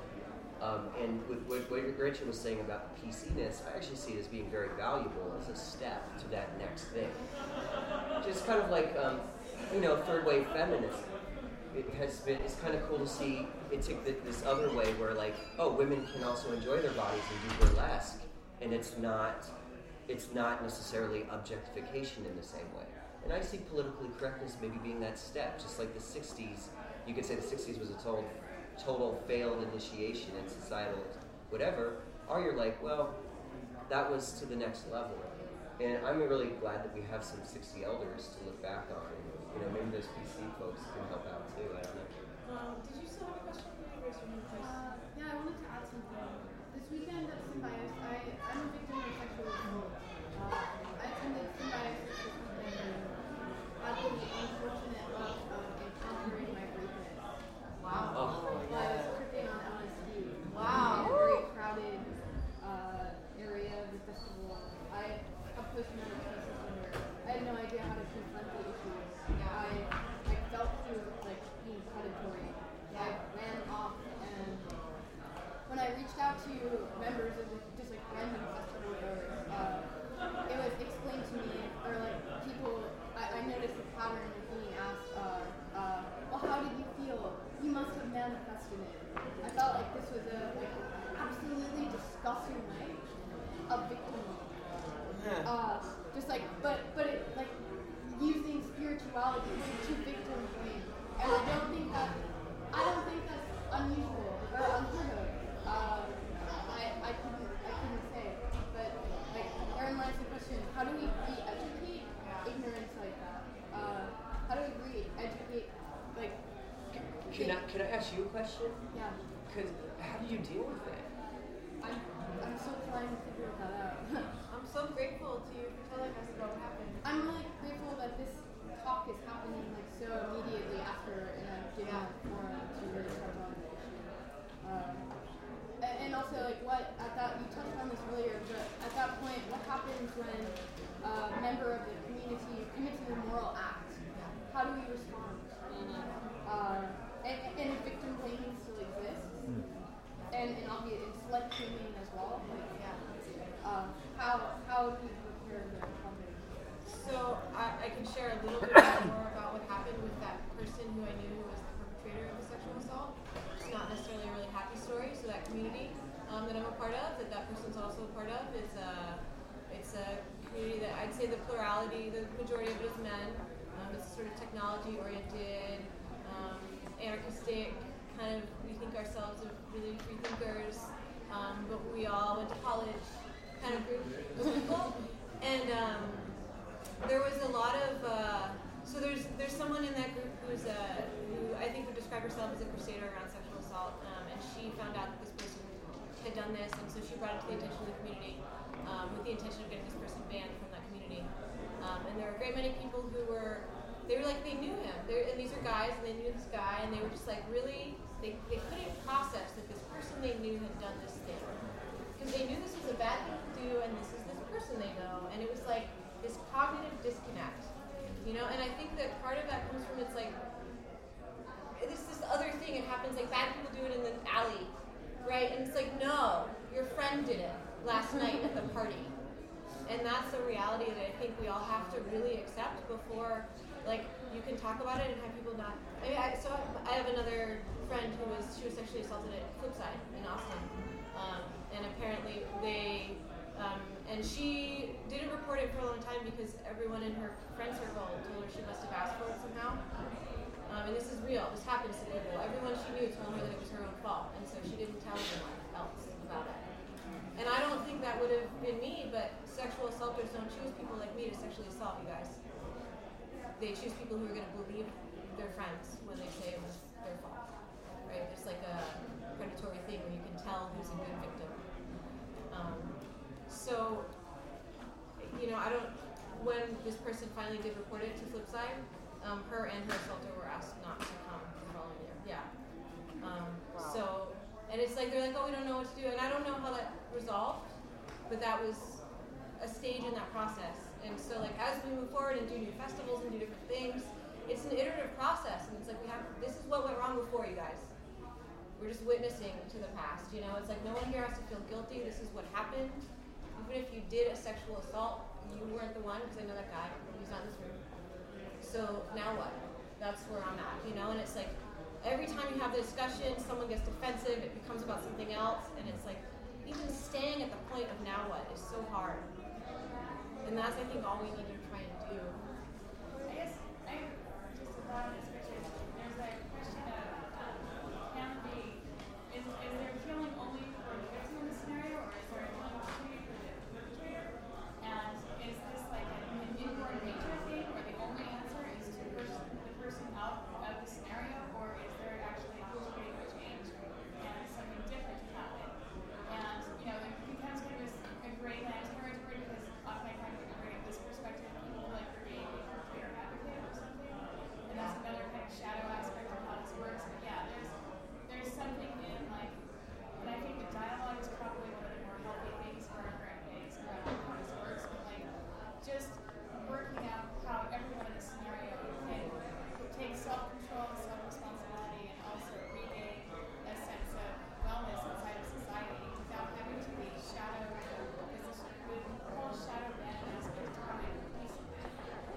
And with what Gretchen was saying about PC-ness, I actually see it as being very valuable as a step to that next thing. Just kind of like, third wave feminism. It's kind of cool to see it take this other way where, like, oh, women can also enjoy their bodies and do burlesque, and it's not necessarily objectification in the same way. And I see politically correctness maybe being that step, just like the 60s. You could say the 60s was a total failed initiation in societal whatever, or you're like, well, that was to the next level. And I'm really glad that we have some 60 elders to look back on. You know, maybe those PC folks can help out too. I don't know. Did you still have a question? Yeah, I wanted to add something. This weekend at Symbiosis, I'm a victim of sexual assault. I attended Symbiosis this weekend and had the unfortunate luck of encountering my rapist. Wow. While I was tripping on LSD. Wow. In a very crowded area of the festival. I have post-traumatic stress disorder. I had no idea how to confront the issues. I felt it was like being predatory. I ran off, and when I reached out to members of just like random festival goers, it was explained to me, or like people, I noticed a pattern of being asked, well, how did you feel? You must have manifested it. I felt like this was a absolutely disgusting way of victimhood. Just like, but it, like, using spirituality to victim blame, and I don't think that's unusual or unheard of. I couldn't say, but like, therein lies the question: how do we re-educate ignorance like that? How do we re-educate, like? Can I ask you a question? Yeah. Because how do you deal with it? I'm still trying to figure that out. I'm so grateful to you for telling us about what happened. I'm really grateful that this talk is happening like so immediately after, and I'm given a forum to really touch on the issue. And also, like, you touched on this earlier, but at that point, what happens when a member of the community commits a moral act? How do we respond? And victim blaming still exists, and obviously slut shaming as well. Like, how do we prepare the public? So I can share a little bit more about what happened with that person who I knew who was the perpetrator of the sexual assault. It's not necessarily a really happy story. So that community that I'm a part of, that person's also a part of, it's a community that I technology-oriented, anarchistic, kind of, we think ourselves as really free thinkers, but we all went to college kind of group of people. And there was a lot of, so there's someone in that group who I think would describe herself as a crusader around sexual assault, and she found out that this person had done this, and so she brought it to the attention of the community with the intention of getting this person banned from that community. And there were a great many people who were like, they knew him, and these are guys, and they knew this guy, and they were just like really, they couldn't process that this person they knew had done this thing. Because they knew this was a bad thing to do, and this is this person they know, and it was like this cognitive disconnect, you know. And I think that part of that comes from, it's like this other thing. It happens like bad people do it in the alley, right? And it's like, no, your friend did it last night at the party, and that's the reality that I think we all have to really accept before, like, you can talk about it and have people not. I have another friend she was sexually assaulted at Flipside in Austin. And apparently and she didn't report it for a long time because everyone in her friend circle told her she must have asked for it somehow. And this is real. This happens to people. Everyone she knew told her that it was her own fault, and so she didn't tell anyone else about it. And I don't think that would have been me, but sexual assaulters don't choose people like me to sexually assault you guys. They choose people who are going to believe their friends when they say it was their fault. Right? It's like a predatory thing where you can tell who's a good victim. So, you know, when this person finally did report it to Flipside, her and her assaulter were asked not to come the following year. Yeah. Wow. So, and it's like, they're like, oh, we don't know what to do. And I don't know how that resolved, but that was a stage in that process. And so, like, as we move forward and do new festivals and do different things, it's an iterative process. And it's like, this is what went wrong before, you guys. We're just witnessing to the past, you know? It's like, no one here has to feel guilty. This is what happened. Even if you did a sexual assault, you weren't the one, because I know that guy. He's not in this room. So now what? That's where I'm at, you know? And it's like, every time you have the discussion, someone gets defensive, it becomes about something else, and it's like, even staying at the point of now what is so hard. And that's, I think, all we need to try and do. I guess I just thought of this picture. There's a question of, is there healing only for the victim in the scenario, or is there a healing opportunity for the perpetrator? And is this like an inborn nature thing, where the only answer is to push the person out of the scenario, or is there actually a creating a change and something different to happen? And, you know, it becomes kind of a gray land territory, because oftentimes when you bring up this perspective, people feel like they're being a perpetrator advocate or something. And that's another kind of shadow aspect of how this works. But yeah, there's something in, like, and I think the dialogue is probably one of the more healthy things for our current days around how this works. But like, just working out how everyone in the scenario can take self-control and self-responsibility, and also regain a sense of wellness inside of society without having to be shadowed, because the whole shadow ban aspect to come in piece of it.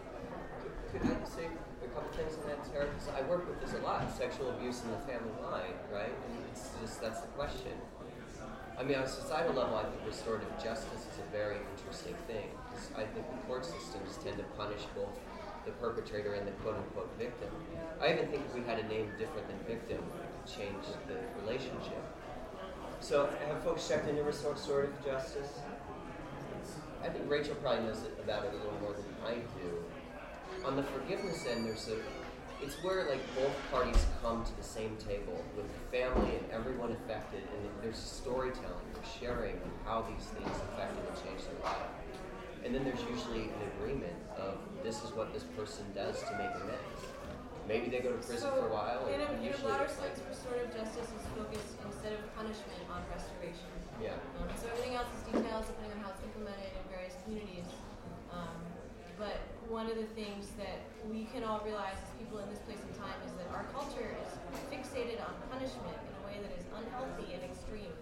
Could I say a couple things on that, Tara? Because I work with this a lot, sexual abuse in the family line, right? And it's just, that's the question. I mean, on a societal level, I think restorative justice is a very interesting thing, because I think the court systems tend to punish both the perpetrator and the quote-unquote victim. I even think if we had a name different than victim, it could change the relationship. So have folks checked into restorative justice? I think Rachel probably knows about it a little more than I do. On the forgiveness end, it's where like both parties come to the same table with the family and everyone affected, and there's storytelling, there's sharing of how these things affected and changed their life. And then there's usually an agreement of this is what this person does to make amends. Maybe they go to prison for a while. In a usually broader it's like, sense, restorative justice is focused, instead of punishment, on restoration. yeah. So everything else is details depending on how it's implemented in various communities. But one of the things that we can all realize as people in this place and time is that our culture is fixated on punishment in a way that is unhealthy and extreme.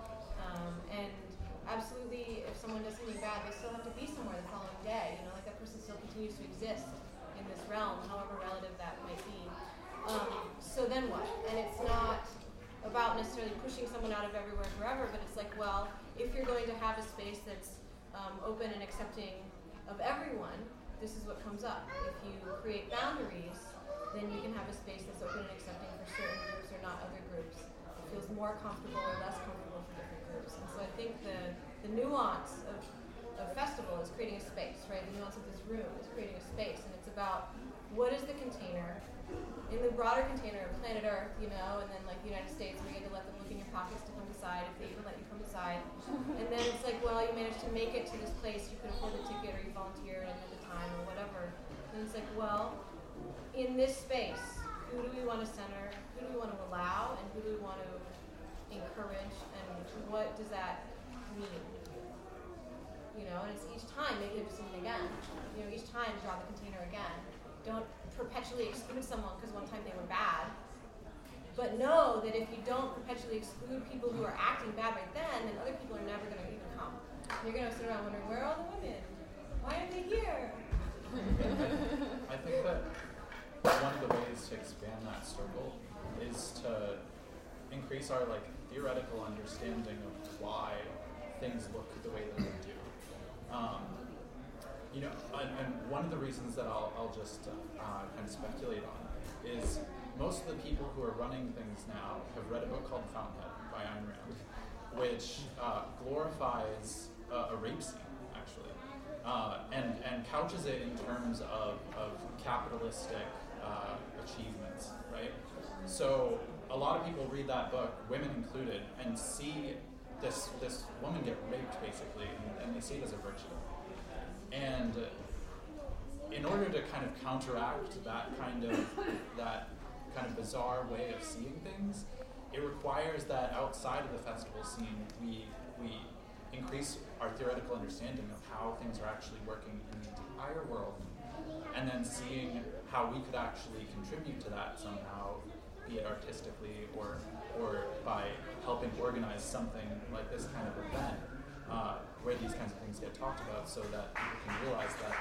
And absolutely, if someone does something bad, they still have to be somewhere the following day. You know, like that person still continues to exist in this realm, however relative that might be. So then what? And it's not about necessarily pushing someone out of everywhere forever, but it's like, well, if you're going to have a space that's open and accepting of everyone, this is what comes up. If you create boundaries, more comfortable or less comfortable for different groups. And so I think the nuance of festival is creating a space, right? The nuance of this room is creating a space, and it's about what is the container in the broader container of planet Earth, and then like the United States, where you had to let them look in your pockets to come inside, if they even let you come inside. And then it's like, well, you managed to make it to this place, you could afford the ticket, or you volunteered and at the time, or whatever. And it's like, well, in this space, who do we want to center, who do we want to allow, and who do we want to encourage, and what does that mean? And it's each time make the decision again. Each time draw the container again. Don't perpetually exclude someone because one time they were bad. But know that if you don't perpetually exclude people who are acting bad right then other people are never going to even come. You're going to sit around wondering, where are all the women? Why aren't they here? I think that one of the ways to expand that circle is to increase our theoretical understanding of why things look the way that they do. And one of the reasons that I'll just kind of speculate on is most of the people who are running things now have read a book called Fountainhead by Ayn Rand, which glorifies a rape scene, actually, and couches it in terms of capitalistic achievements, right? So a lot of people read that book, women included, and see this woman get raped, basically, and they see it as a virtue. And in order to kind of counteract that kind of bizarre way of seeing things, it requires that outside of the festival scene, we increase our theoretical understanding of how things are actually working in the entire world, and then seeing how we could actually contribute to that somehow, be it artistically or by helping organize something like this kind of event, where these kinds of things get talked about, so that people can realize that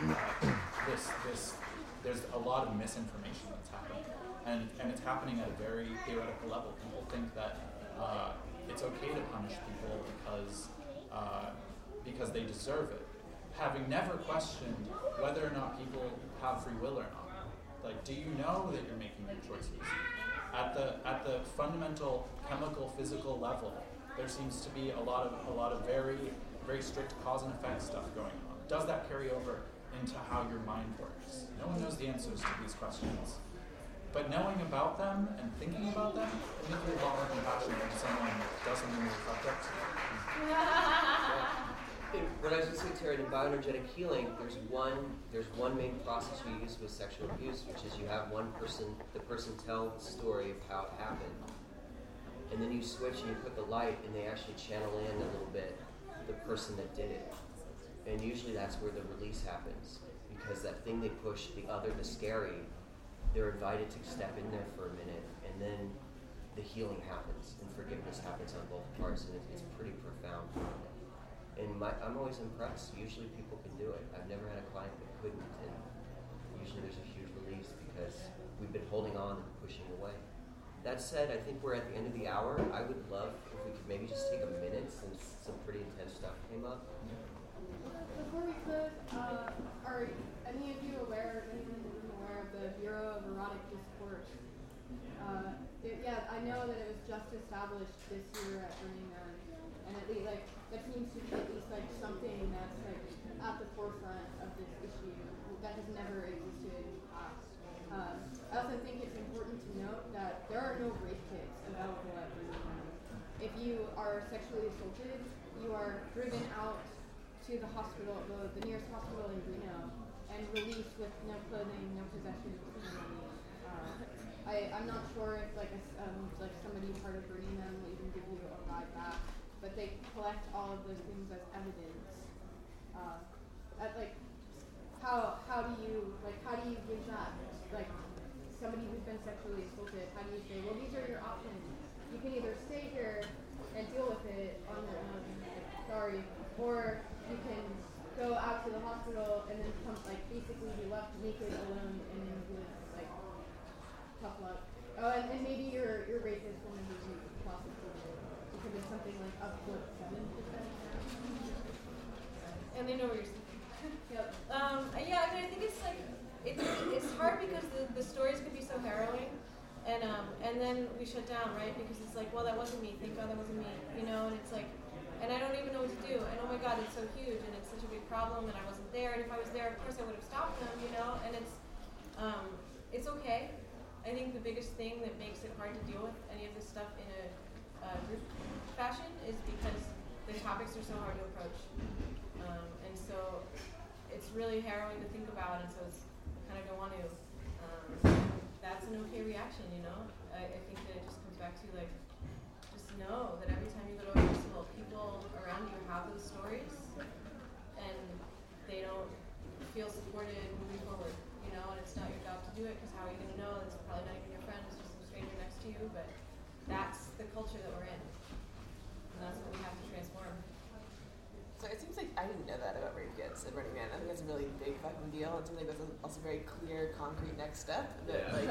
there's a lot of misinformation that's happening, and it's happening at a very theoretical level. People think that it's okay to punish people because they deserve it, having never questioned whether or not people have free will or not. Like, do you know that you're making your choices? At the fundamental chemical, physical level, there seems to be a lot of very, very strict cause and effect stuff going on. Does that carry over into how your mind works? No one knows the answers to these questions. But knowing about them and thinking about them can make you a lot more compassionate when someone does something really fucked up to you. What I was going to say, Tara, in bioenergetic healing, there's one main process you use with sexual abuse, which is you have the person tell the story of how it happened. And then you switch and you put the light, and they actually channel in a little bit the person that did it. And usually that's where the release happens, because that thing they push, the scary, they're invited to step in there for a minute, and then the healing happens, and forgiveness happens on both parts, and it's pretty profound. And I'm always impressed. Usually people can do it. I've never had a client that couldn't, and usually there's a huge release because we've been holding on and pushing away. That said, I think we're at the end of the hour. I would love if we could maybe just take a minute, since some pretty intense stuff came up. Before we close, are any of you aware, of the Bureau of Erotic Discourse? I know that it was just established this year at Burning Man, and at least that seems to be at least something that's at the forefront of this issue that has never existed in the past. I also think it's important to note that there are no rape kits available at Burning Man. If you are sexually assaulted, you are driven out to the hospital, the nearest hospital in Reno, and released with no clothing, no possessions, no money. I'm not sure if somebody part of Burning Man will even give you a ride back, but they collect all of those things as evidence. How do you give that? Somebody who's been sexually assaulted, how do you say, well, these are your options. You can either stay here and deal with it on your own, or you can go out to the hospital and then basically be left naked alone and then with tough luck. Oh, and maybe your rapist will never be prosecuted because it's something up to 7%. And they know where you're sleeping. Yep. I think it's hard because the stories can be so harrowing, and and then we shut down, right? Because it's like, well, that wasn't me. Thank God that wasn't me, you know. And it's like, and I don't even know what to do. And oh my God, it's so huge, and it's such a big problem, and I wasn't there. And if I was there, of course I would have stopped them, you know. And it's okay. I think the biggest thing that makes it hard to deal with any of this stuff in a group fashion is because the topics are so hard to approach, and so it's really harrowing to think about, and so it's kind of don't want to. That's an okay reaction, you know. I think that it just comes back to like, just know that every time you go to a festival, people around you have those stories, and they don't feel supported moving forward, you know. And it's not your job to do it, because how are you going to know? It's probably not even your friend, it's just some stranger next to you. But that's the culture that we're in, and that's what we have to transform. So it seems like I didn't know that about Rave Kids and Running Man. I think that's a really big fucking deal. It seems like that's also a very clear, concrete next step. That, like,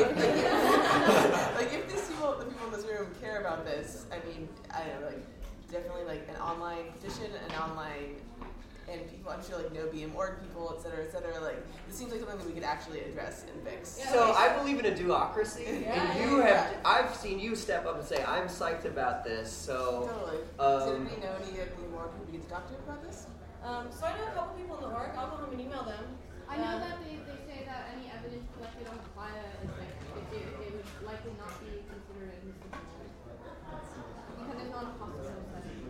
if these people, the people in this room, care about this, I mean, I don't know, like, definitely like an online petition, and people I'm sure like know BM.org people, et cetera, like this seems like something that we could actually address and fix. Yeah, so I believe in a duocracy, and I've seen you step up and say, I'm psyched about this, so... Totally. So do we know any more people we get to talk to about this? So I know a couple people in the org. I'll go home and email them. I know that they say that any evidence collected on the playa is like, it would likely not be considered admissible. Because it's not a hospital setting.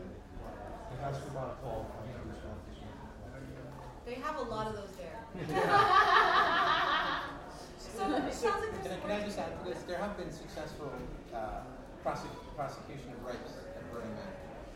They have a lot of those there. So it sounds like Can I just add to this? There have been successful prosecution of rapes at Burning Man.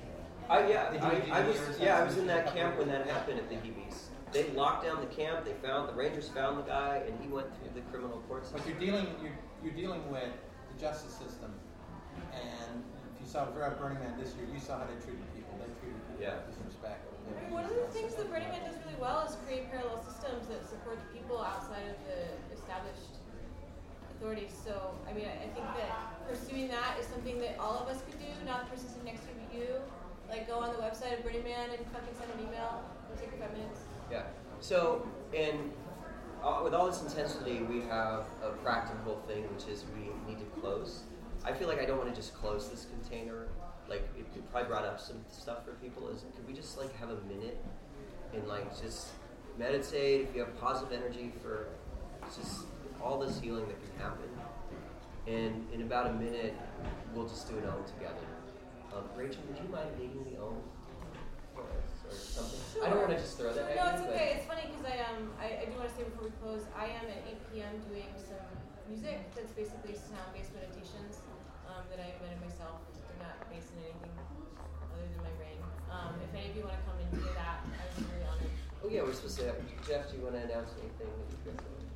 I was in that camp when that happened at the Hebes. They locked down the camp. The Rangers found the guy, and he went through the criminal court system. But you're dealing with the justice system, and if you saw Burning Man this year, you saw how they treated people. They treated people with disrespect. One of the things that Burning Man does really well is create parallel systems that support the people outside of the established authorities. So, I mean, I think that pursuing that is something that all of us could do, not the person sitting next to you. Like, go on the website of Burning Man and fucking send an email. It'll take you 5 minutes. Yeah. So, and with all this intensity, we have a practical thing, which is we need to close. I feel like I don't want to just close this container. Like, it probably brought up some stuff for people. Could we just, like, have a minute and, like, just meditate? If you have positive energy for just all this healing that can happen. And in about a minute, we'll just do an Om together. Rachel, would you mind leading the Om for us or something? Sure. I don't want to just throw that at you. No, it's okay. It's funny because I do want to say before we close, I am at 8 p.m. doing some music that's basically sound-based meditations that I invented myself. They're not based in anything other than my brain. If any of you want to come and hear that, I would be really honored. Oh yeah, we're supposed to have Jeff, do you want to announce anything that you've got going?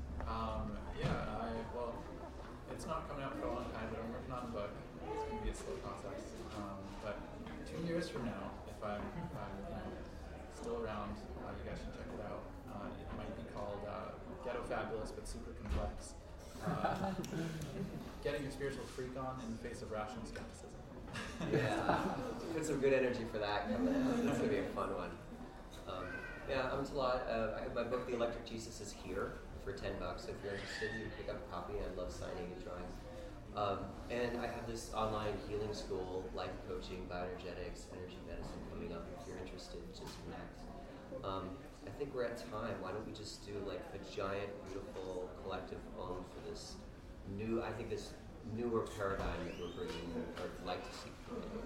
Well, it's not coming out for a long time, but I'm working on a book. It's going to be a slow process. But 2 years from now, if I'm still around, you guys should check it out. It might be called Ghetto Fabulous, but super complex. Getting your spiritual freak on in the face of rational skepticism. Yeah, put some good energy for that coming out. It's going to be a fun one. I'm Talad. I have my book, The Electric Jesus, is here for $10. So if you're interested, you can pick up a copy. I love signing and drawing. And I have this online healing school, life coaching, bioenergetics, energy medicine coming up. If you're interested, just connect. I think we're at time. Why don't we just do like a giant, beautiful collective Om for this this newer paradigm that we're bringing, or like to see created.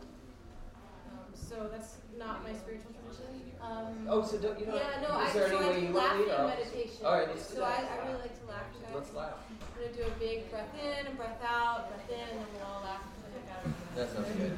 So that's not my spiritual tradition. So don't you know? Yeah, no, is there any way you want to lead? Meditation. All right, let's do so that. I really like to laugh. Let's laugh. I'm gonna do a big breath in and breath out, breath in, and then we'll all laugh the heck out of it. That sounds good.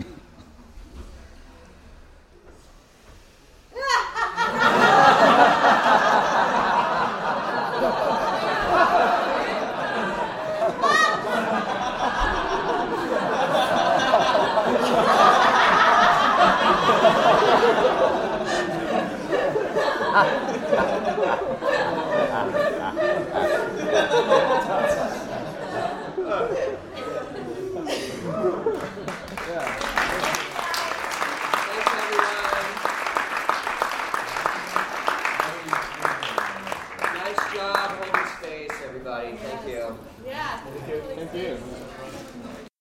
Yeah. Thank you.